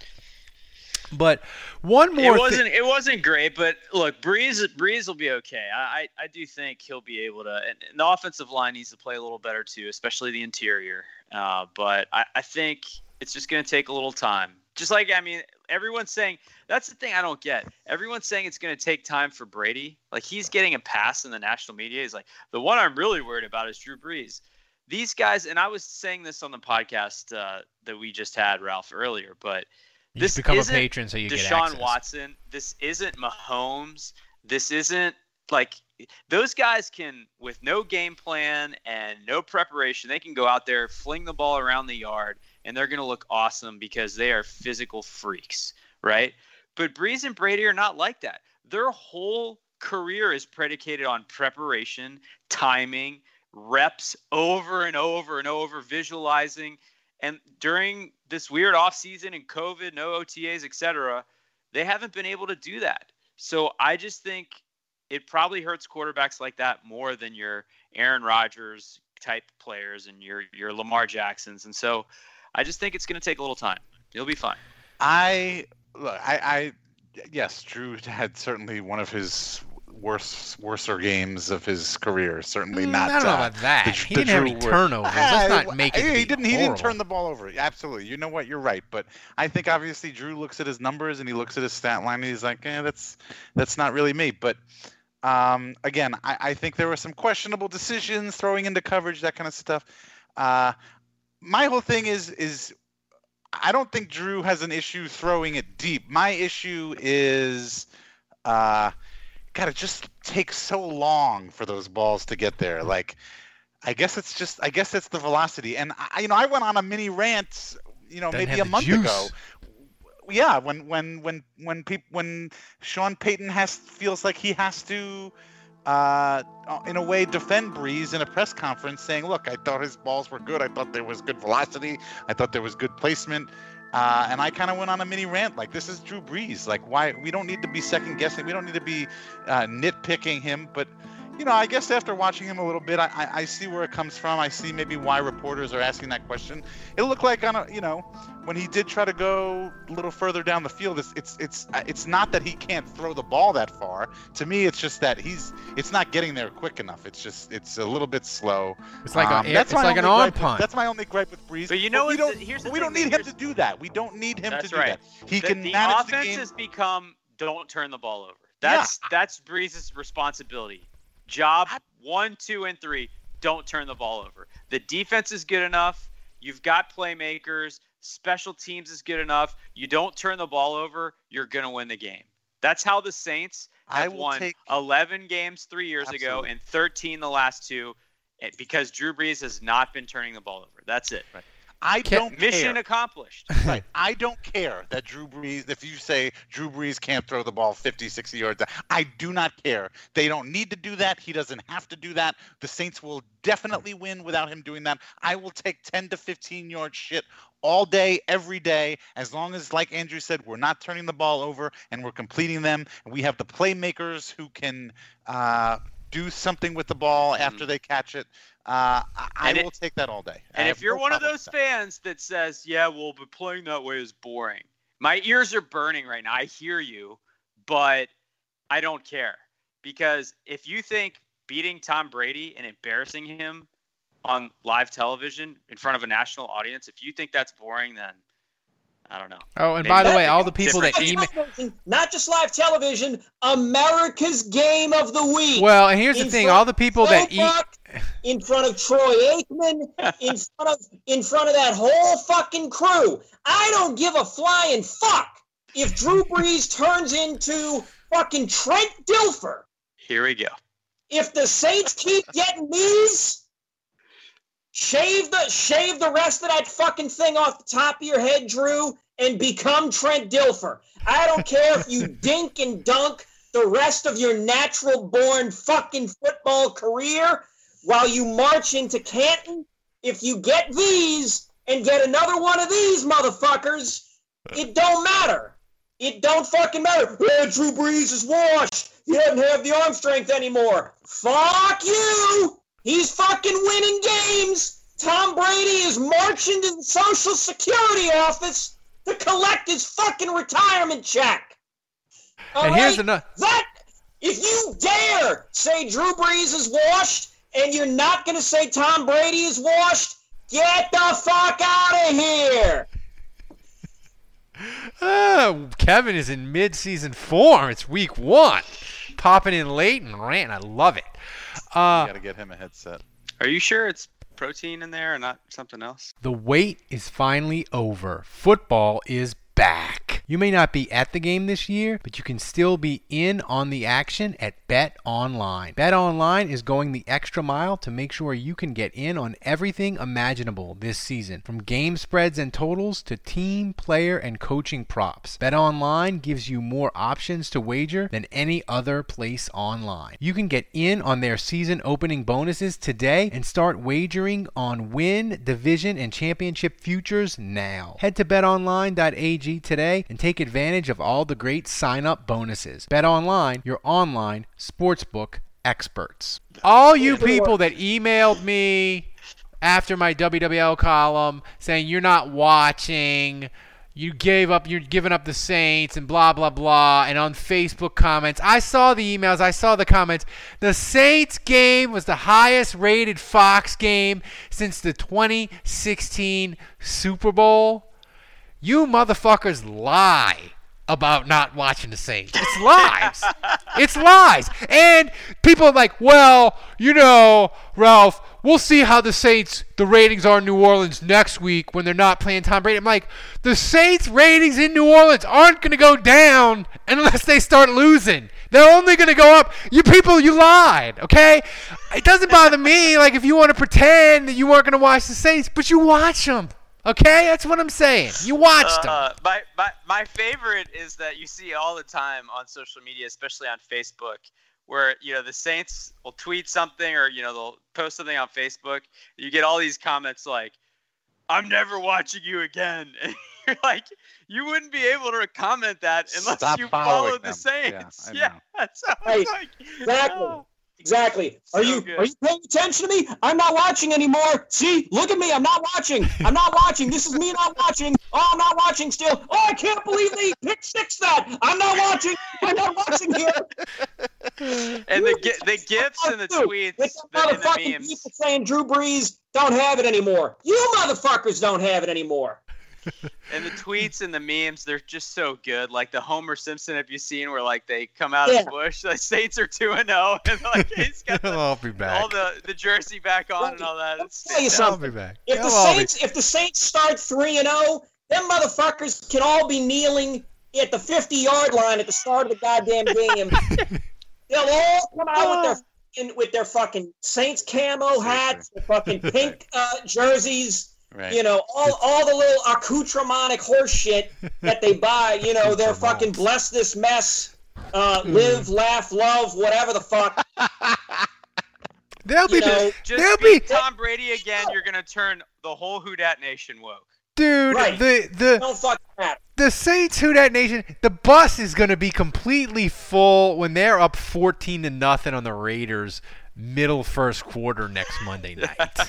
But one more It wasn't great, but look, Brees will be okay. I do think he'll be able to, and the offensive line needs to play a little better too, especially the interior. But I think it's just going to take a little time. Just like, everyone's saying, that's the thing I don't get. Everyone's saying it's going to take time for Brady. Like, he's getting a pass in the national media. He's like, the one I'm really worried about is Drew Brees. These guys, and I was saying this on the podcast that we just had, Ralph, earlier, but this become a patron so you get access. Deshaun Watson. This isn't Mahomes. This isn't like those guys can, with no game plan and no preparation, they can go out there, fling the ball around the yard, and they're going to look awesome because they are physical freaks, right? But Brees and Brady are not like that. Their whole career is predicated on preparation, timing, reps over and over and over, visualizing. And during this weird offseason and COVID, no OTAs, etc., they haven't been able to do that. So I just think it probably hurts quarterbacks like that more than your Aaron Rodgers type players and your Lamar Jacksons. And so I just think it's going to take a little time. You'll be fine. Yes, Drew had certainly one of his worser games of his career. Certainly not. I don't know about that. He didn't have any turnovers. Let's not make it. He didn't turn the ball over. Absolutely. You know what? You're right. But I think obviously Drew looks at his numbers and he looks at his stat line and he's like, that's not really me. But again, I think there were some questionable decisions, throwing into coverage, that kind of stuff. My whole thing is I don't think Drew has an issue throwing it deep. My issue is God, it just takes so long for those balls to get there. Like, I guess it's the velocity. And I went on a mini rant, maybe a month ago. Yeah, when Sean Payton feels like he has to, in a way, defend Brees in a press conference, saying, "Look, I thought his balls were good. I thought there was good velocity. I thought there was good placement." And I kind of went on a mini rant, like, this is Drew Brees. Like, why? We don't need to be second guessing. We don't need to be nitpicking him. But, I guess after watching him a little bit, I see where it comes from. I see maybe why reporters are asking that question. It looked like when he did try to go a little further down the field, it's not that he can't throw the ball that far. To me, it's just that it's not getting there quick enough. It's a little bit slow. It's like an on punt. That's my only gripe with Brees. But we don't need him to do that. We don't need him to do that. He can manage the game. The offense has become don't turn the ball over. That's Brees' responsibility. Job 1, 2, and 3. Don't turn the ball over. The defense is good enough. You've got playmakers. Special teams is good enough. You don't turn the ball over, you're going to win the game. That's how the Saints have won 11 games 3 years ago and 13 the last 2 because Drew Brees has not been turning the ball over. That's it. Right. I don't Mission accomplished. Right. I don't care that Drew Brees, if you say Drew Brees can't throw the ball 50, 60 yards, I do not care. They don't need to do that. He doesn't have to do that. The Saints will definitely win without him doing that. I will take 10 to 15 yard shit all day, every day, as long as, like Andrew said, we're not turning the ball over and we're completing them. And we have the playmakers who can do something with the ball after they catch it. I will take that all day. And if you're one of those fans that says, but playing that way is boring. My ears are burning right now. I hear you, but I don't care. Because if you think beating Tom Brady and embarrassing him on live television in front of a national audience, if you think that's boring, then I don't know. Oh, and by the way, all the people that email... Not just live television, America's Game of the Week. Well, and here's the thing. All the people that... In front of Troy Aikman, in front of that whole fucking crew. I don't give a flying fuck if Drew Brees turns into fucking Trent Dilfer. Here we go. If the Saints keep getting these... Shave the rest of that fucking thing off the top of your head, Drew, and become Trent Dilfer. I don't care if you dink and dunk the rest of your natural-born fucking football career while you march into Canton. If you get these and get another one of these motherfuckers, it don't matter. It don't fucking matter. Drew Brees is washed. He doesn't have the arm strength anymore. Fuck you! He's fucking winning games. Tom Brady is marching to the Social Security office to collect his fucking retirement check. Here's another. If you dare say Drew Brees is washed and you're not going to say Tom Brady is washed, get the fuck out of here. Kevin is in mid-season form. It's week 1. Popping in late and ranting. I love it. You got to get him a headset. Are you sure it's protein in there and not something else? The wait is finally over. Football is back. You may not be at the game this year, but you can still be in on the action at BetOnline. BetOnline is going the extra mile to make sure you can get in on everything imaginable this season, from game spreads and totals to team, player, and coaching props. BetOnline gives you more options to wager than any other place online. You can get in on their season opening bonuses today and start wagering on win, division, and championship futures now. Head to betonline.ag today and take advantage of all the great sign-up bonuses. BetOnline, your online sportsbook experts. All you people that emailed me after my WWL column saying you're not watching, you're giving up the Saints and blah, blah, blah. And on Facebook comments, I saw the emails, I saw the comments. The Saints game was the highest rated Fox game since the 2016 Super Bowl. You motherfuckers lie about not watching the Saints. It's lies. It's lies. And people are like, well, Ralph, we'll see how the ratings are in New Orleans next week when they're not playing Tom Brady. I'm like, the Saints ratings in New Orleans aren't going to go down unless they start losing. They're only going to go up. You people, you lied, okay? It doesn't bother me, like, if you want to pretend that you weren't going to watch the Saints, but you watch them. Okay, that's what I'm saying. You watched them. My favorite is that you see all the time on social media, especially on Facebook, where the Saints will tweet something or they'll post something on Facebook. You get all these comments like, "I'm never watching you again," and you're like, you wouldn't be able to comment that unless you followed the Saints. Yeah, that's how it's like. Exactly. Exactly. Are you paying attention to me? I'm not watching anymore. See, look at me. I'm not watching. This is me not watching. Oh, I'm not watching still. Oh, I can't believe they pick six that. I'm not watching here. And the gifs and the tweets and the memes. People saying Drew Brees don't have it anymore. You motherfuckers don't have it anymore. And the tweets and the memes, they're just so good. Like the Homer Simpson, have you seen where like they come out of the bush, the Saints are 2-0, and like he's got I'll be back. all the jersey back on and all that. Let's tell you something. I'll be back. If the Saints start 3-0, them motherfuckers can all be kneeling at the 50-yard line at the start of the goddamn game. They'll all come out with their fucking Saints camo hats, their fucking pink jerseys. Right. All the little accoutrement horse shit that they buy, they're fucking bless this mess, live, laugh, love, whatever the fuck. They'll be Tom Brady again, you're going to turn the whole Who Dat Nation woke. Dude, right. the Saints Who Dat Nation, the bus is going to be completely full when they're up 14-0 on the Raiders middle first quarter next Monday night.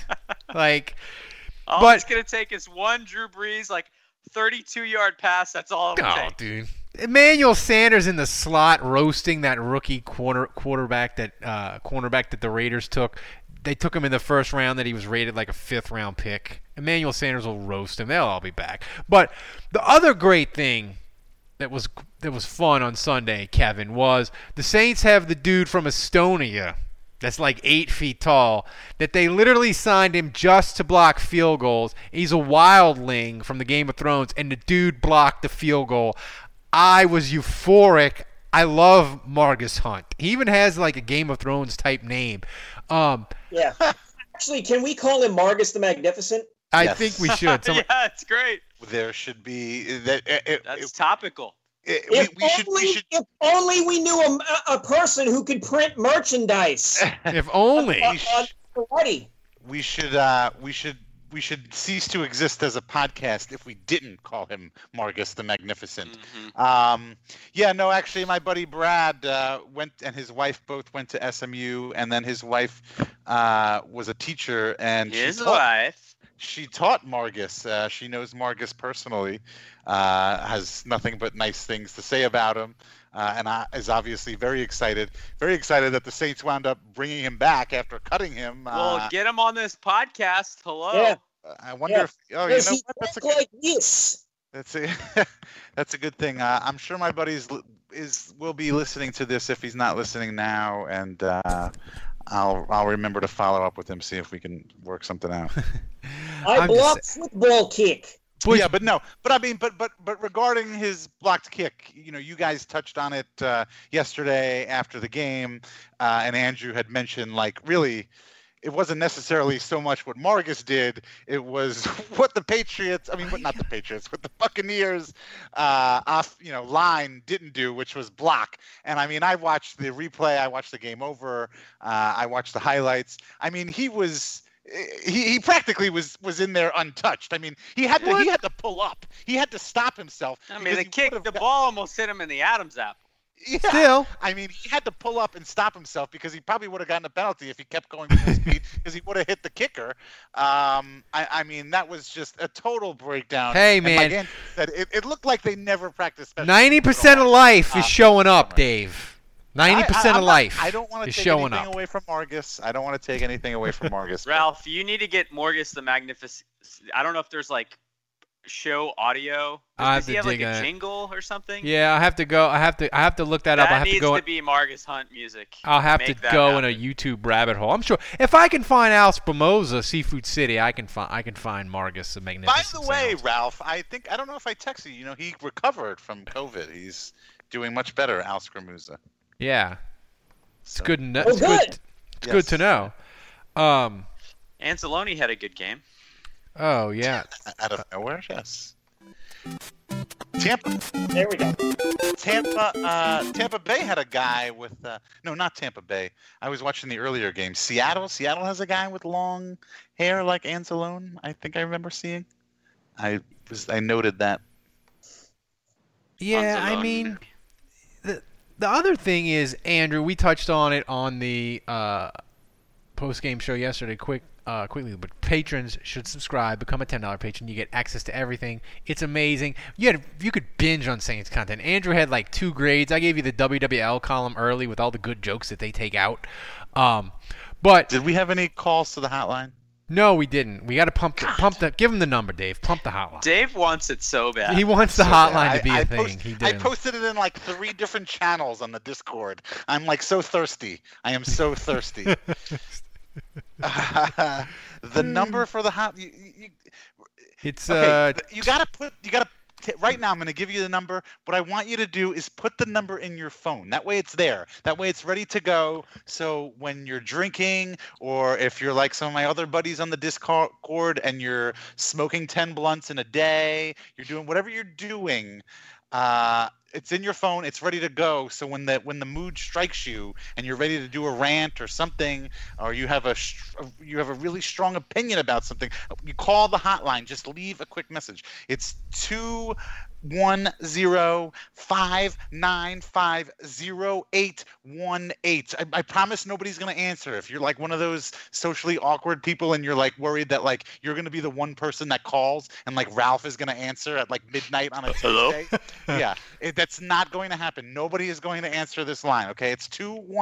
It's going to take is one Drew Brees, 32-yard pass. That's all it will take. Dude. Emmanuel Sanders in the slot roasting that rookie cornerback that the Raiders took. They took him in the first round that he was rated like a 5th-round pick. Emmanuel Sanders will roast him. They'll all be back. But the other great thing that was fun on Sunday, Kevin, was the Saints have the dude from Estonia that's like 8 feet tall, that they literally signed him just to block field goals. He's a wildling from the Game of Thrones, and the dude blocked the field goal. I was euphoric. I love Margus Hunt. He even has like a Game of Thrones type name. Yeah. Actually, can we call him Margus the Magnificent? I think we should. Yeah, it's great. There should be That's topical. If only we knew a person who could print merchandise. If only. We should cease to exist as a podcast if we didn't call him Margus the Magnificent. Mm-hmm. Actually, my buddy Brad went, and his wife both went to SMU, and then his wife was a teacher, and she taught Margus. She knows Margus personally, has nothing but nice things to say about him, and is obviously very excited that the Saints wound up bringing him back after cutting him. Well, get him on this podcast. Hello. Yeah. I wonder if that's a good thing. I'm sure my buddies will be listening to this if he's not listening now, and I'll remember to follow up with him, see if we can work something out. I blocked football kick. But regarding his blocked kick, you guys touched on it yesterday after the game, and Andrew had mentioned really. It wasn't necessarily so much what Margus did. It was what the what the Buccaneers line didn't do, which was block. And I watched the replay. I watched the game over. I watched the highlights. He practically was in there untouched. He had to pull up. He had to stop himself. The ball almost hit him in the Adam's apple. Yeah. Still. I mean, he had to pull up and stop himself because he probably would have gotten a penalty if he kept going full speed because he would have hit the kicker. I mean, that was just a total breakdown. Hey, man. And like Andrew said, it looked like they never practiced special 90% of life is showing up, Dave. 90% of life I don't want to is take showing anything up. away from Margus. I don't want to take anything away from Margus. Ralph, you need to get Morgus the Magnificent. I don't know if there's like show audio. Does he have like a jingle or something? Yeah, I have to go. I have to look that up. I have needs to go. To be Margus Hunt music. I'll have to go in a YouTube rabbit hole. I'm sure if I can find Al Spamoza, Seafood City, I can find Margus the Magnificent. By the way, Ralph, I don't know if I texted you. He recovered from COVID. He's doing much better, Al Spamoza. Yeah, it's good. It's good to know. Anzalone had a good game. Oh yeah. Out of nowhere, yes. Tampa. There we go. Tampa Bay had a guy with no, not Tampa Bay. I was watching the earlier game. Seattle has a guy with long hair like Anzalone. I think I remember seeing. I noted that. Yeah, I mean, the other thing is, Andrew, we touched on it on the post-game show yesterday. Quickly, but patrons should subscribe, become a $10 patron. You get access to everything. It's amazing. You could binge on Saints content. Andrew had like 2 grades. I gave you the WWL column early with all the good jokes that they take out. But did we have any calls to the hotline? No, we didn't. We got to give him the number, Dave. Pump the hotline. Dave wants it so bad. He wants the hotline to be a thing. I posted it in like 3 different channels on the Discord. I'm like so thirsty. I am so thirsty. The number for the hot. It's okay, you gotta right now. I'm gonna give you the number. What I want you to do is put the number in your phone. That way it's there. That way it's ready to go. So when you're drinking, or if you're like some of my other buddies on the Discord and you're smoking 10 blunts in a day, you're doing whatever you're doing. It's in your phone. It's ready to go. So when the mood strikes you and you're ready to do a rant or something, or you have a really strong opinion about something, you call the hotline. Just leave a quick message. It's 210-595-0818. I promise nobody's going to answer. If you're like one of those socially awkward people and you're like worried that like you're going to be the one person that calls and like Ralph is going to answer at like midnight on a Tuesday. Yeah, that's not going to happen. Nobody is going to answer this line, okay? It's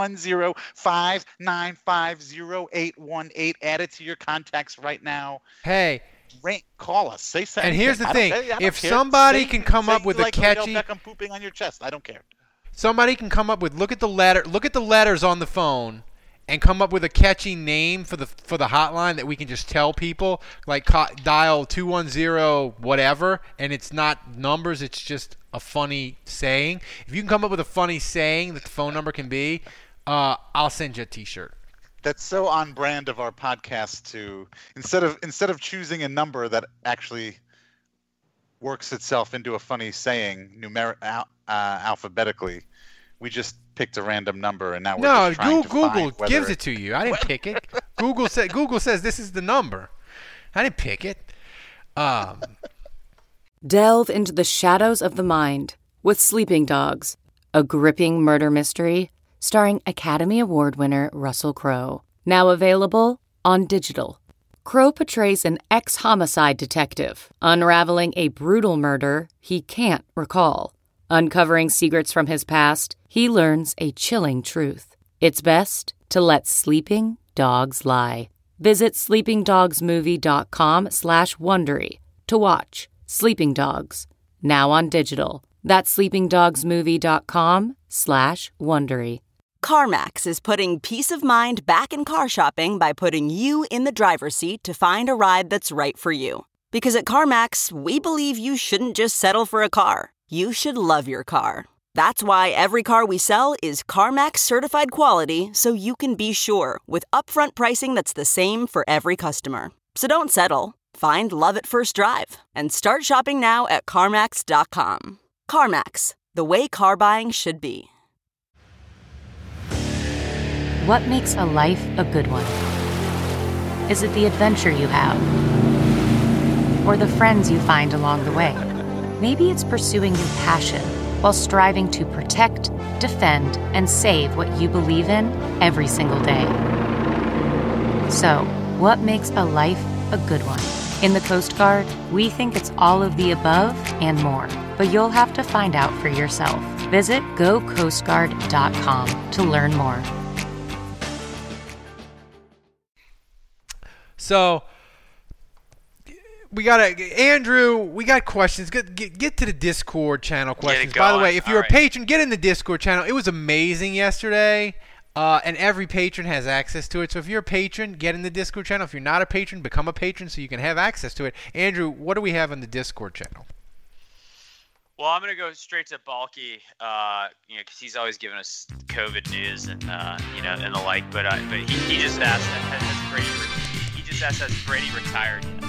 210-595-0818. Add it to your contacts right now. Hey. Call us. Say something. And here's the thing: if somebody can come up with a catchy, Beckham pooping on your chest, I don't care. Somebody can come up with look at the letters on the phone, and come up with a catchy name for the hotline that we can just tell people, like dial 210 whatever, and it's not numbers; it's just a funny saying. If you can come up with a funny saying that the phone number can be, I'll send you a T-shirt. That's so on brand of our podcast to instead of choosing a number that actually works itself into a funny saying alphabetically, we just picked a random number and now we're just trying to Google gives it to you. I didn't pick it. Google says this is the number. I didn't pick it. Delve into the shadows of the mind with Sleeping Dogs, a gripping murder mystery starring Academy Award winner Russell Crowe. Now available on digital. Crowe portrays an ex-homicide detective unraveling a brutal murder he can't recall. Uncovering secrets from his past, he learns a chilling truth. It's best to let sleeping dogs lie. Visit sleepingdogsmovie.com/Wondery to watch Sleeping Dogs, now on digital. That's sleepingdogsmovie.com/Wondery. CarMax is putting peace of mind back in car shopping by putting you in the driver's seat to find a ride that's right for you. Because at CarMax, we believe you shouldn't just settle for a car. You should love your car. That's why every car we sell is CarMax certified quality, so you can be sure with upfront pricing that's the same for every customer. So don't settle. Find love at first drive and start shopping now at CarMax.com. CarMax, the way car buying should be. What makes a life a good one? Is it the adventure you have? Or the friends you find along the way? Maybe it's pursuing your passion while striving to protect, defend, and save what you believe in every single day. So, what makes a life a good one? In the Coast Guard, we think it's all of the above and more, but you'll have to find out for yourself. Visit gocoastguard.com to learn more. So, we got questions. Get to the Discord channel questions. By the way, if you're a patron, get in the Discord channel. It was amazing yesterday. And every patron has access to it. So if you're a patron, get in the Discord channel. If you're not a patron, become a patron so you can have access to it. Andrew, what do we have on the Discord channel? Well, I'm going to go straight to Balky, because he's always giving us COVID news and and the like. But he just asked, has Brady retired yet?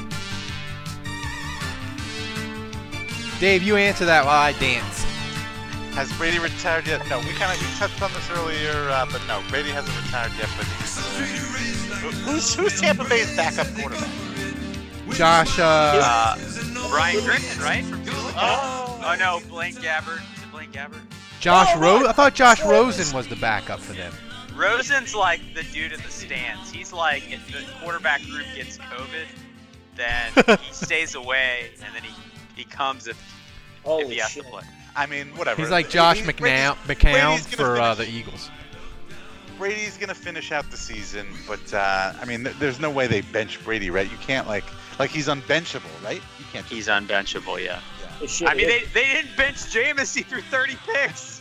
Dave, you answer that while I dance. Has Brady retired yet? No, we touched on this earlier, but no, Brady hasn't retired yet. But who's Tampa Bay's backup quarterback? Josh. Brian Griffin, right? Oh no, Blaine Gabbert. Is it Blaine Gabbert? Josh Rosen. I thought Josh Rosen was the backup for them. Rosen's like the dude in the stands. He's like, if the quarterback group gets COVID, then he stays away, and then he comes if he has to play. I mean, whatever. He's like Josh McCown for the Eagles. Brady's going to finish out the season, but, there's no way they bench Brady, right? You can't, like he's unbenchable, right? You can't. He's unbenchable, yeah. I mean, they didn't bench Jameis. He threw 30 picks.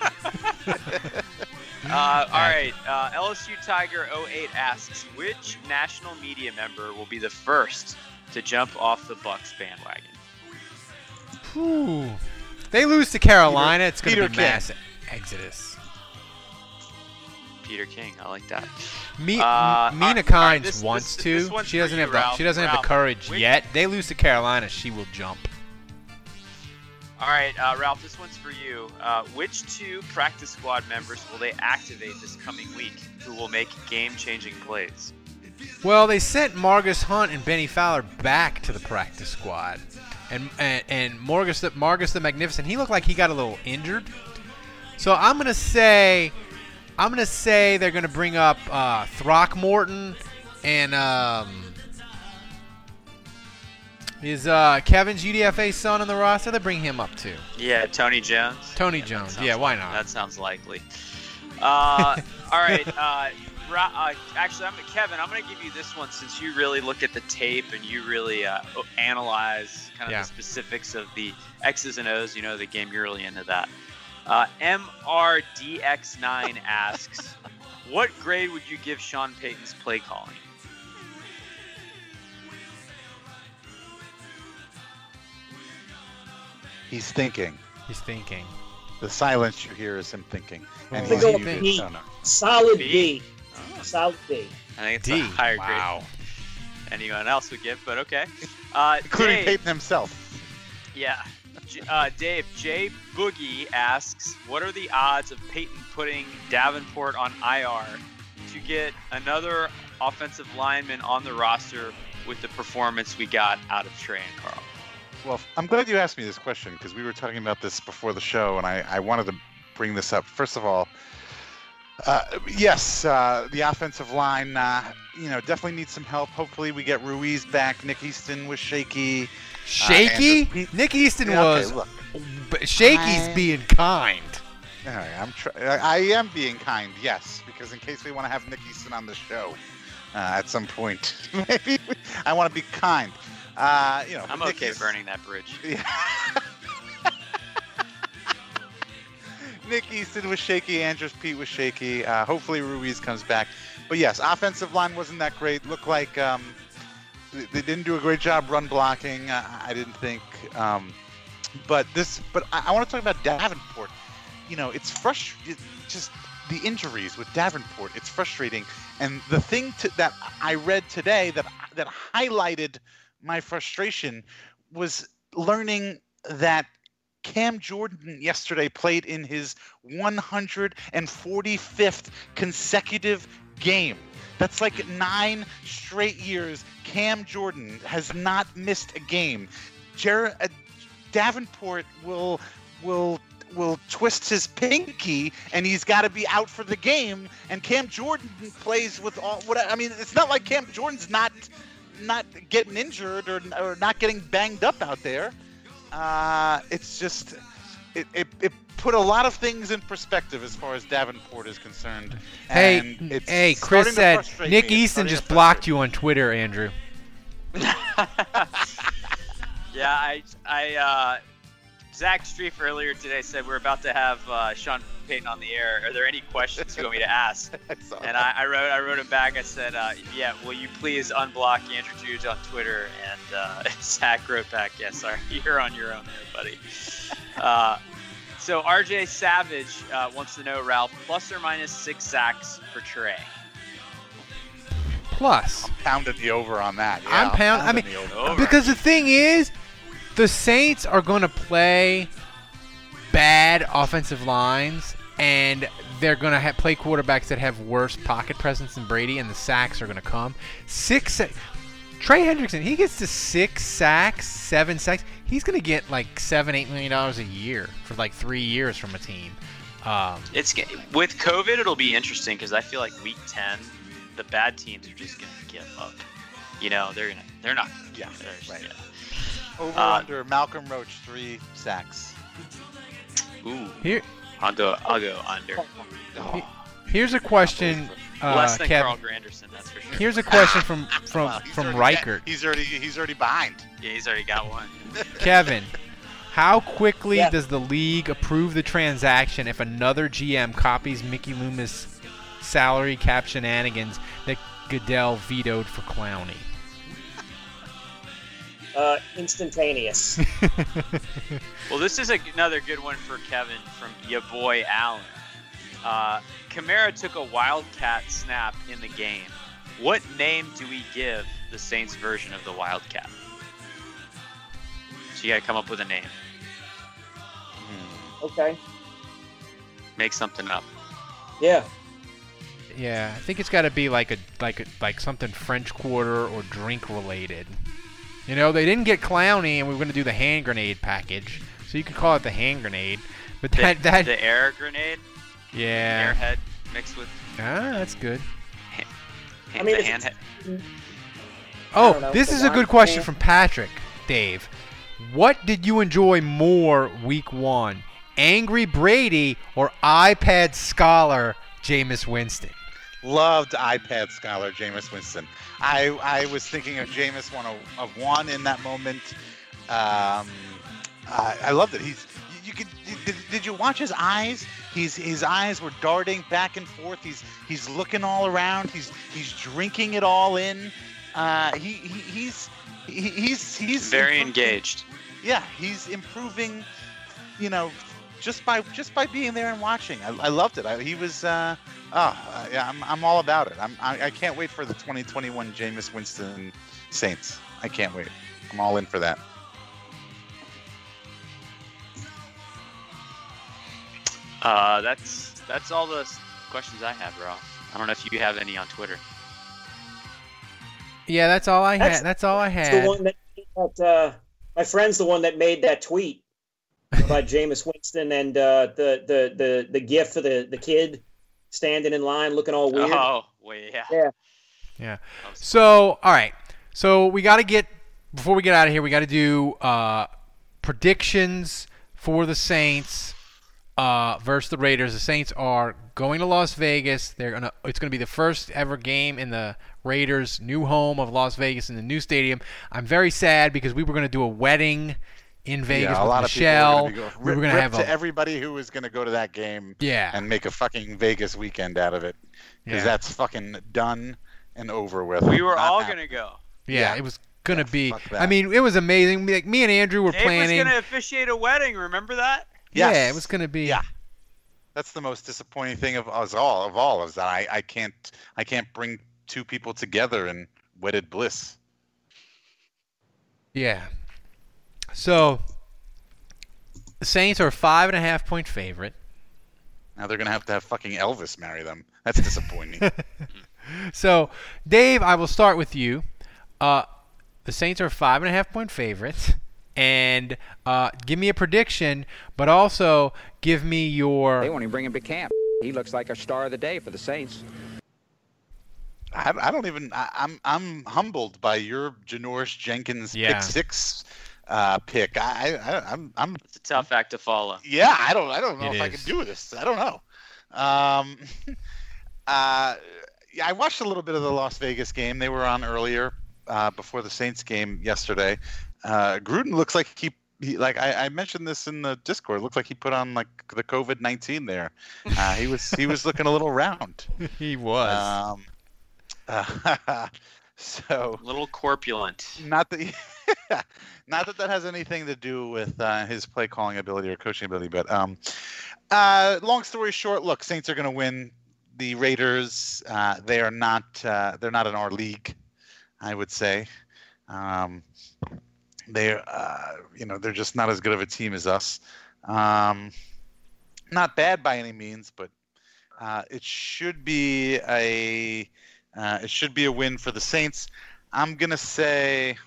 All right. LSU Tiger 08 asks, which national media member will be the first to jump off the Bucs bandwagon? Ooh. They lose to Carolina, it's going to be mass exodus. Peter King, I like that. Mina Kimes wants to. She doesn't have the courage yet. They lose to Carolina, she will jump. All right, Ralph, this one's for you. Which two practice squad members will they activate this coming week who will make game-changing plays? Well, they sent Margus Hunt and Benny Fowler back to the practice squad. And Margus the Magnificent, he looked like he got a little injured. So I'm gonna say they're gonna bring up Throckmorton and is Kevin's UDFA son on the roster. They bring him up too. Yeah, Tony Jones. Tony Jones. Yeah, why not? That sounds likely. All right. Actually, Kevin, I'm going to give you this one since you really look at the tape and you really analyze kind of the specifics of the X's and O's. You know the game, you're really into that. MRDX9 asks, what grade would you give Sean Payton's play calling? He's thinking. The silence you hear is him thinking. And he's B. Solid B. Solid B. I think it's a higher grade. Anyone else would give, but okay. Including Peyton himself. Yeah. Dave, J. Boogie asks, what are the odds of Peyton putting Davenport on IR to get another offensive lineman on the roster with the performance we got out of Trey and Carl? Well, I'm glad you asked me this question because we were talking about this before the show, and I wanted to bring this up. First of all, yes, the offensive line, definitely needs some help. Hopefully we get Ruiz back. Nick Easton was shaky. Shaky? Nick Easton was. Shaky's being kind. All right, I am being kind, yes, because in case we want to have Nick Easton on the show at some point, maybe I want to be kind. I'm okay burning that bridge. Yeah. Nick Easton was shaky. Andrus Peat was shaky. Hopefully Ruiz comes back. But yes, offensive line wasn't that great. Looked like they didn't do a great job run blocking. I didn't think. But I want to talk about Davenport. It's frustrating. Just the injuries with Davenport. It's frustrating. And the thing that I read today that highlighted my frustration was learning that Cam Jordan yesterday played in his 145th consecutive game. That's like 9 straight years Cam Jordan has not missed a game. Davenport will will twist his pinky and he's got to be out for the game. And Cam Jordan plays with all. It's not like Cam Jordan's not getting injured or not getting banged up out there. It's just it put a lot of things in perspective as far as Davenport is concerned. Hey, Chris said Nick Easton just blocked you on Twitter, Andrew. Yeah, Zach Streif earlier today said we're about to have Sean Payton on the air. Are there any questions you want me to ask? And I wrote him back. I said, yeah, will you please unblock Andrew Juge on Twitter? And Zach wrote back, yeah, sorry, you're on your own there, buddy. So RJ Savage wants to know, Ralph, plus or minus 6 sacks for Trey? Plus. I'm pounding the over on that. Yeah, I'm pounding the over. Because the thing is, the Saints are going to play bad offensive lines, and they're going to play quarterbacks that have worse pocket presence than Brady, and the sacks are going to come. Trey Hendrickson, he gets to 6 sacks, 7 sacks. He's going to get like $7-8 million a year for like 3 years from a team. With COVID, it'll be interesting because I feel like week 10, the bad teams are just going to give up. You know, they're not. Yeah, right. Yeah. Over under Malcolm Roach 3 sacks. Ooh. I'll go under. Here's a question. Less than Carl Granderson, that's for sure. Here's a question from Reichert. He's already behind. Yeah, he's already got one. Kevin, how quickly does the league approve the transaction if another GM copies Mickey Loomis' salary cap shenanigans that Goodell vetoed for Clowney? Instantaneous. Well, this is another good one for Kevin from your boy Allen. Kamara took a Wildcat snap in the game. What name do we give the Saints version of the Wildcat? So you gotta come up with a name. Okay. Make something up. Yeah. Yeah, I think it's got to be like something French Quarter or drink related. You know, they didn't get Clowney, and we were going to do the hand grenade package, so you could call it the hand grenade. But the air grenade. Yeah. Airhead mixed with. That's good. The handhead. Oh, this is a good question from Patrick. Dave, what did you enjoy more week 1? Angry Brady or iPad Scholar Jameis Winston? Loved iPad Scholar Jameis Winston. I was thinking of Jameis one in that moment. I loved it. Did you watch his eyes? His eyes were darting back and forth. He's looking all around. He's drinking it all in. He's very engaged. Yeah, he's improving. You know, just by being there and watching. I loved it. He was. I'm all about it. I can't wait for the 2021 Jameis Winston Saints. I can't wait. I'm all in for that. That's all the questions I have, Ralph. I don't know if you have any on Twitter. Yeah, that's all I had. That's all I had. The one that my friend's the one that made that tweet about Jameis Winston and the gif of the kid standing in line looking all weird. Oh, well, yeah. So, all right. So we got to get, before we get out of here, we got to do predictions for the Saints versus the Raiders. The Saints are going to Las Vegas. It's going to be the first ever game in the Raiders' new home of Las Vegas in the new stadium. I'm very sad because we were going to do a wedding in Vegas with Michelle. We were going to have everybody who was going to go to that game Yeah. and make a fucking Vegas weekend out of it. Because that's fucking done and over with. We were all going to go. Yeah, it was going to be. I mean, it was amazing. Like, me and Andrew were planning. Dave was going to officiate a wedding. Remember that? Yes. Yeah, it was going to be. Yeah. That's the most disappointing thing of all is that I can't bring two people together in wedded bliss. Yeah. So the Saints are a 5.5-point favorite. Now they're going to have fucking Elvis marry them. That's disappointing. So, Dave, I will start with you. The Saints are a 5.5-point favorite. and give me a prediction, but also give me your. They won't even bring him to camp. He looks like a star of the day for the Saints. I don't even. I'm humbled by your Janoris Jenkins pick six pick. I'm. It's a tough act to follow. Yeah, I don't know if I can do this. I don't know. Yeah, I watched a little bit of the Las Vegas game. They were on earlier before the Saints game yesterday. Gruden looks like he like I mentioned this in the Discord. It looks like he put on like the COVID-19 there. He was looking a little round. He was. So a little corpulent. Not that has anything to do with his play calling ability or coaching ability, but long story short, look, Saints are going to win. The Raiders, they're not in our league, I would say. They're just not as good of a team as us. Not bad by any means, but it should be a win for the Saints. I'm gonna say,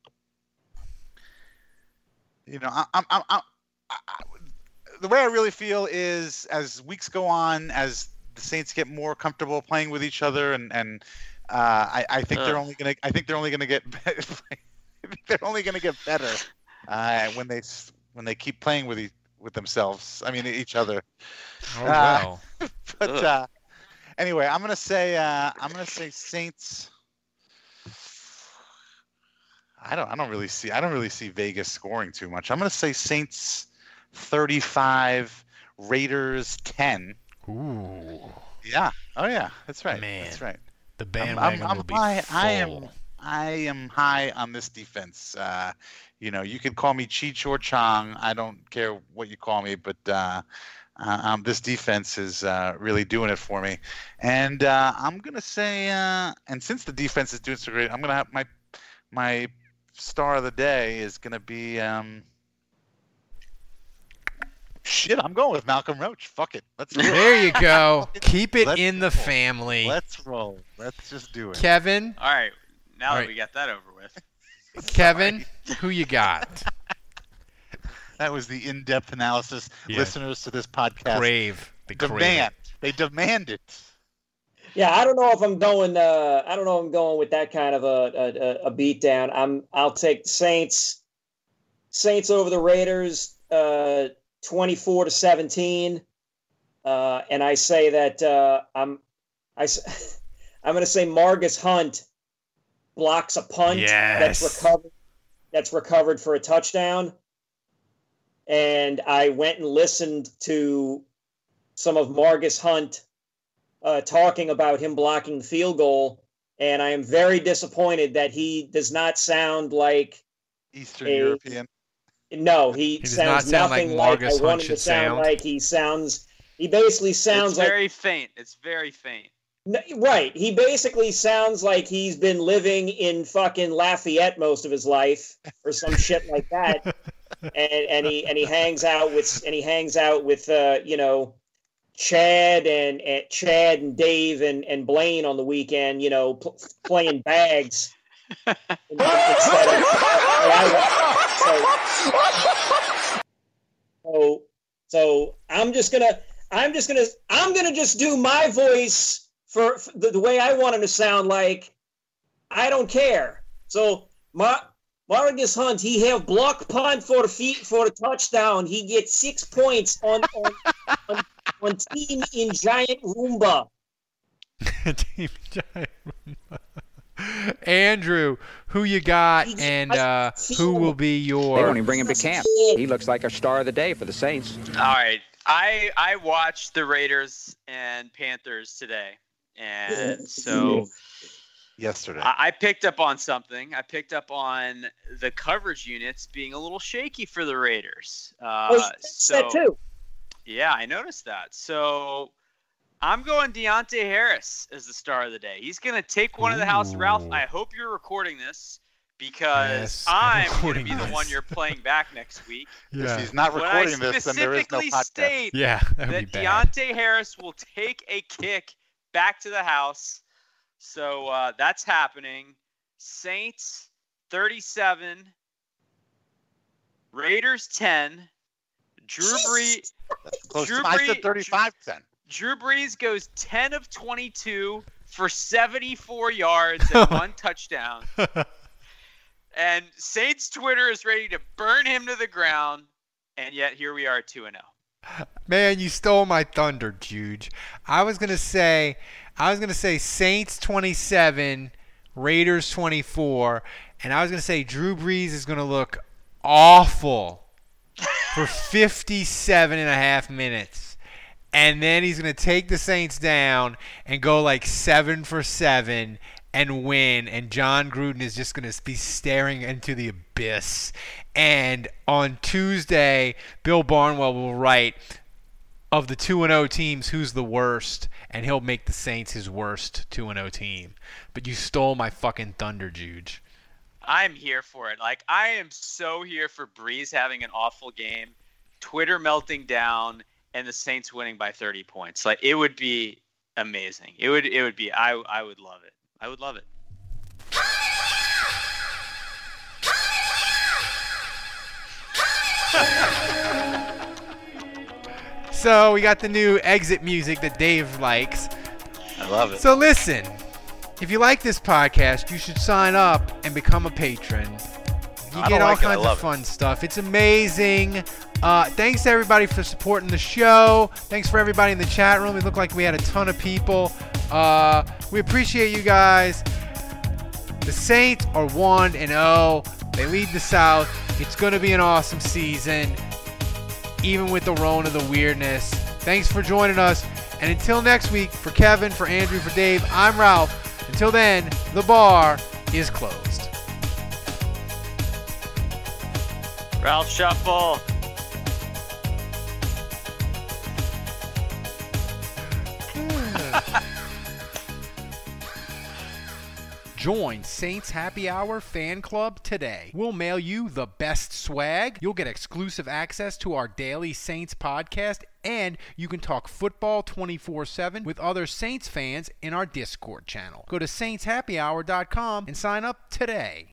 the way I really feel is as weeks go on, as the Saints get more comfortable playing with each other, and I think they're only gonna get better when they keep playing with themselves. I mean, each other. Oh wow! But anyway, I'm gonna say Saints. I don't really see Vegas scoring too much. I'm gonna say Saints 35, Raiders 10. Ooh. Yeah. Oh yeah. That's right. Man. That's right. The bandwagon will be full. I am high on this defense. You could call me Cheech or Chong. I don't care what you call me, but this defense is really doing it for me. And I'm gonna say, and since the defense is doing so great, I'm gonna have my star of the day is gonna be. Shit, I'm going with Malcolm Roach. Fuck it. Let's do it. There you go. Keep it in the family. Let's roll. Let's just do it. Kevin. All right. Now that we got that over with. Kevin, who you got? That was the in-depth analysis. Yeah. Listeners to this podcast They demand it. Yeah, I don't know if I'm going. I don't know if I'm going with that kind of a beatdown. I'll take the Saints. Saints over the Raiders. 24-17, and I say that I'm going to say Margus Hunt blocks a punt that's recovered for a touchdown, and I went and listened to some of Margus Hunt talking about him blocking the field goal, and I am very disappointed that he does not sound like Eastern European. No, he sounds nothing like I want him to sound like. He basically sounds like... It's very faint. It's very faint. Right. He basically sounds like he's been living in fucking Lafayette most of his life or some shit like that. And he hangs out with Chad and Dave and Blaine on the weekend, playing bags. So I'm gonna just do my voice for the way I want him to sound like. I don't care. So Margus Hunt, he have block punt for a touchdown. He gets 6 points on Team in Giant Roomba. Team Giant Roomba. Andrew, who you got, and who will be your... They won't even bring him to camp. He looks like a star of the day for the Saints. All right. I watched the Raiders and Panthers today, and so... Yesterday. I picked up on something. I picked up on the coverage units being a little shaky for the Raiders. That too. Yeah, I noticed that. So... I'm going Deontay Harris as the star of the day. He's going to take one of the house. Ralph, I hope you're recording this because I'm going to be the one you're playing back next week. Yeah. If he's not recording this, then there is no podcast. State that Deontay Harris will take a kick back to the house. So that's happening. Saints 37, Raiders 10. Drew Brees. I said 35-10. Drew Brees goes 10 of 22 for 74 yards and 1 touchdown. And Saints Twitter is ready to burn him to the ground. And yet here we are 2-0. Man, you stole my thunder, Juge. I was gonna say Saints 27, Raiders 24, and I was gonna say Drew Brees is gonna look awful for 57.5 minutes. And then he's going to take the Saints down and go like 7 for 7 and win. And John Gruden is just going to be staring into the abyss. And on Tuesday, Bill Barnwell will write, of the 2-0 teams, who's the worst? And he'll make the Saints his worst 2-0 team. But you stole my fucking thunder, Juge. I'm here for it. Like, I am so here for Brees having an awful game, Twitter melting down, and the Saints winning by 30 points. Like, it would be amazing. It would be. I would love it. I would love it. So we got the new exit music that Dave likes. I love it. So listen, if you like this podcast, you should sign up and become a patron. You get all kinds of fun stuff. It's amazing. Thanks to everybody for supporting the show. Thanks for everybody in the chat room. It looked like we had a ton of people. We appreciate you guys. The Saints are 1-0. They lead the South. It's going to be an awesome season, even with the Rona, the weirdness. Thanks for joining us. And until next week, for Kevin, for Andrew, for Dave, I'm Ralph. Until then, the bar is closed. Ralph Shuffle. Join Saints Happy Hour Fan Club today. We'll mail you the best swag. You'll get exclusive access to our daily Saints podcast, and you can talk football 24/7 with other Saints fans in our Discord channel. Go to saintshappyhour.com and sign up today.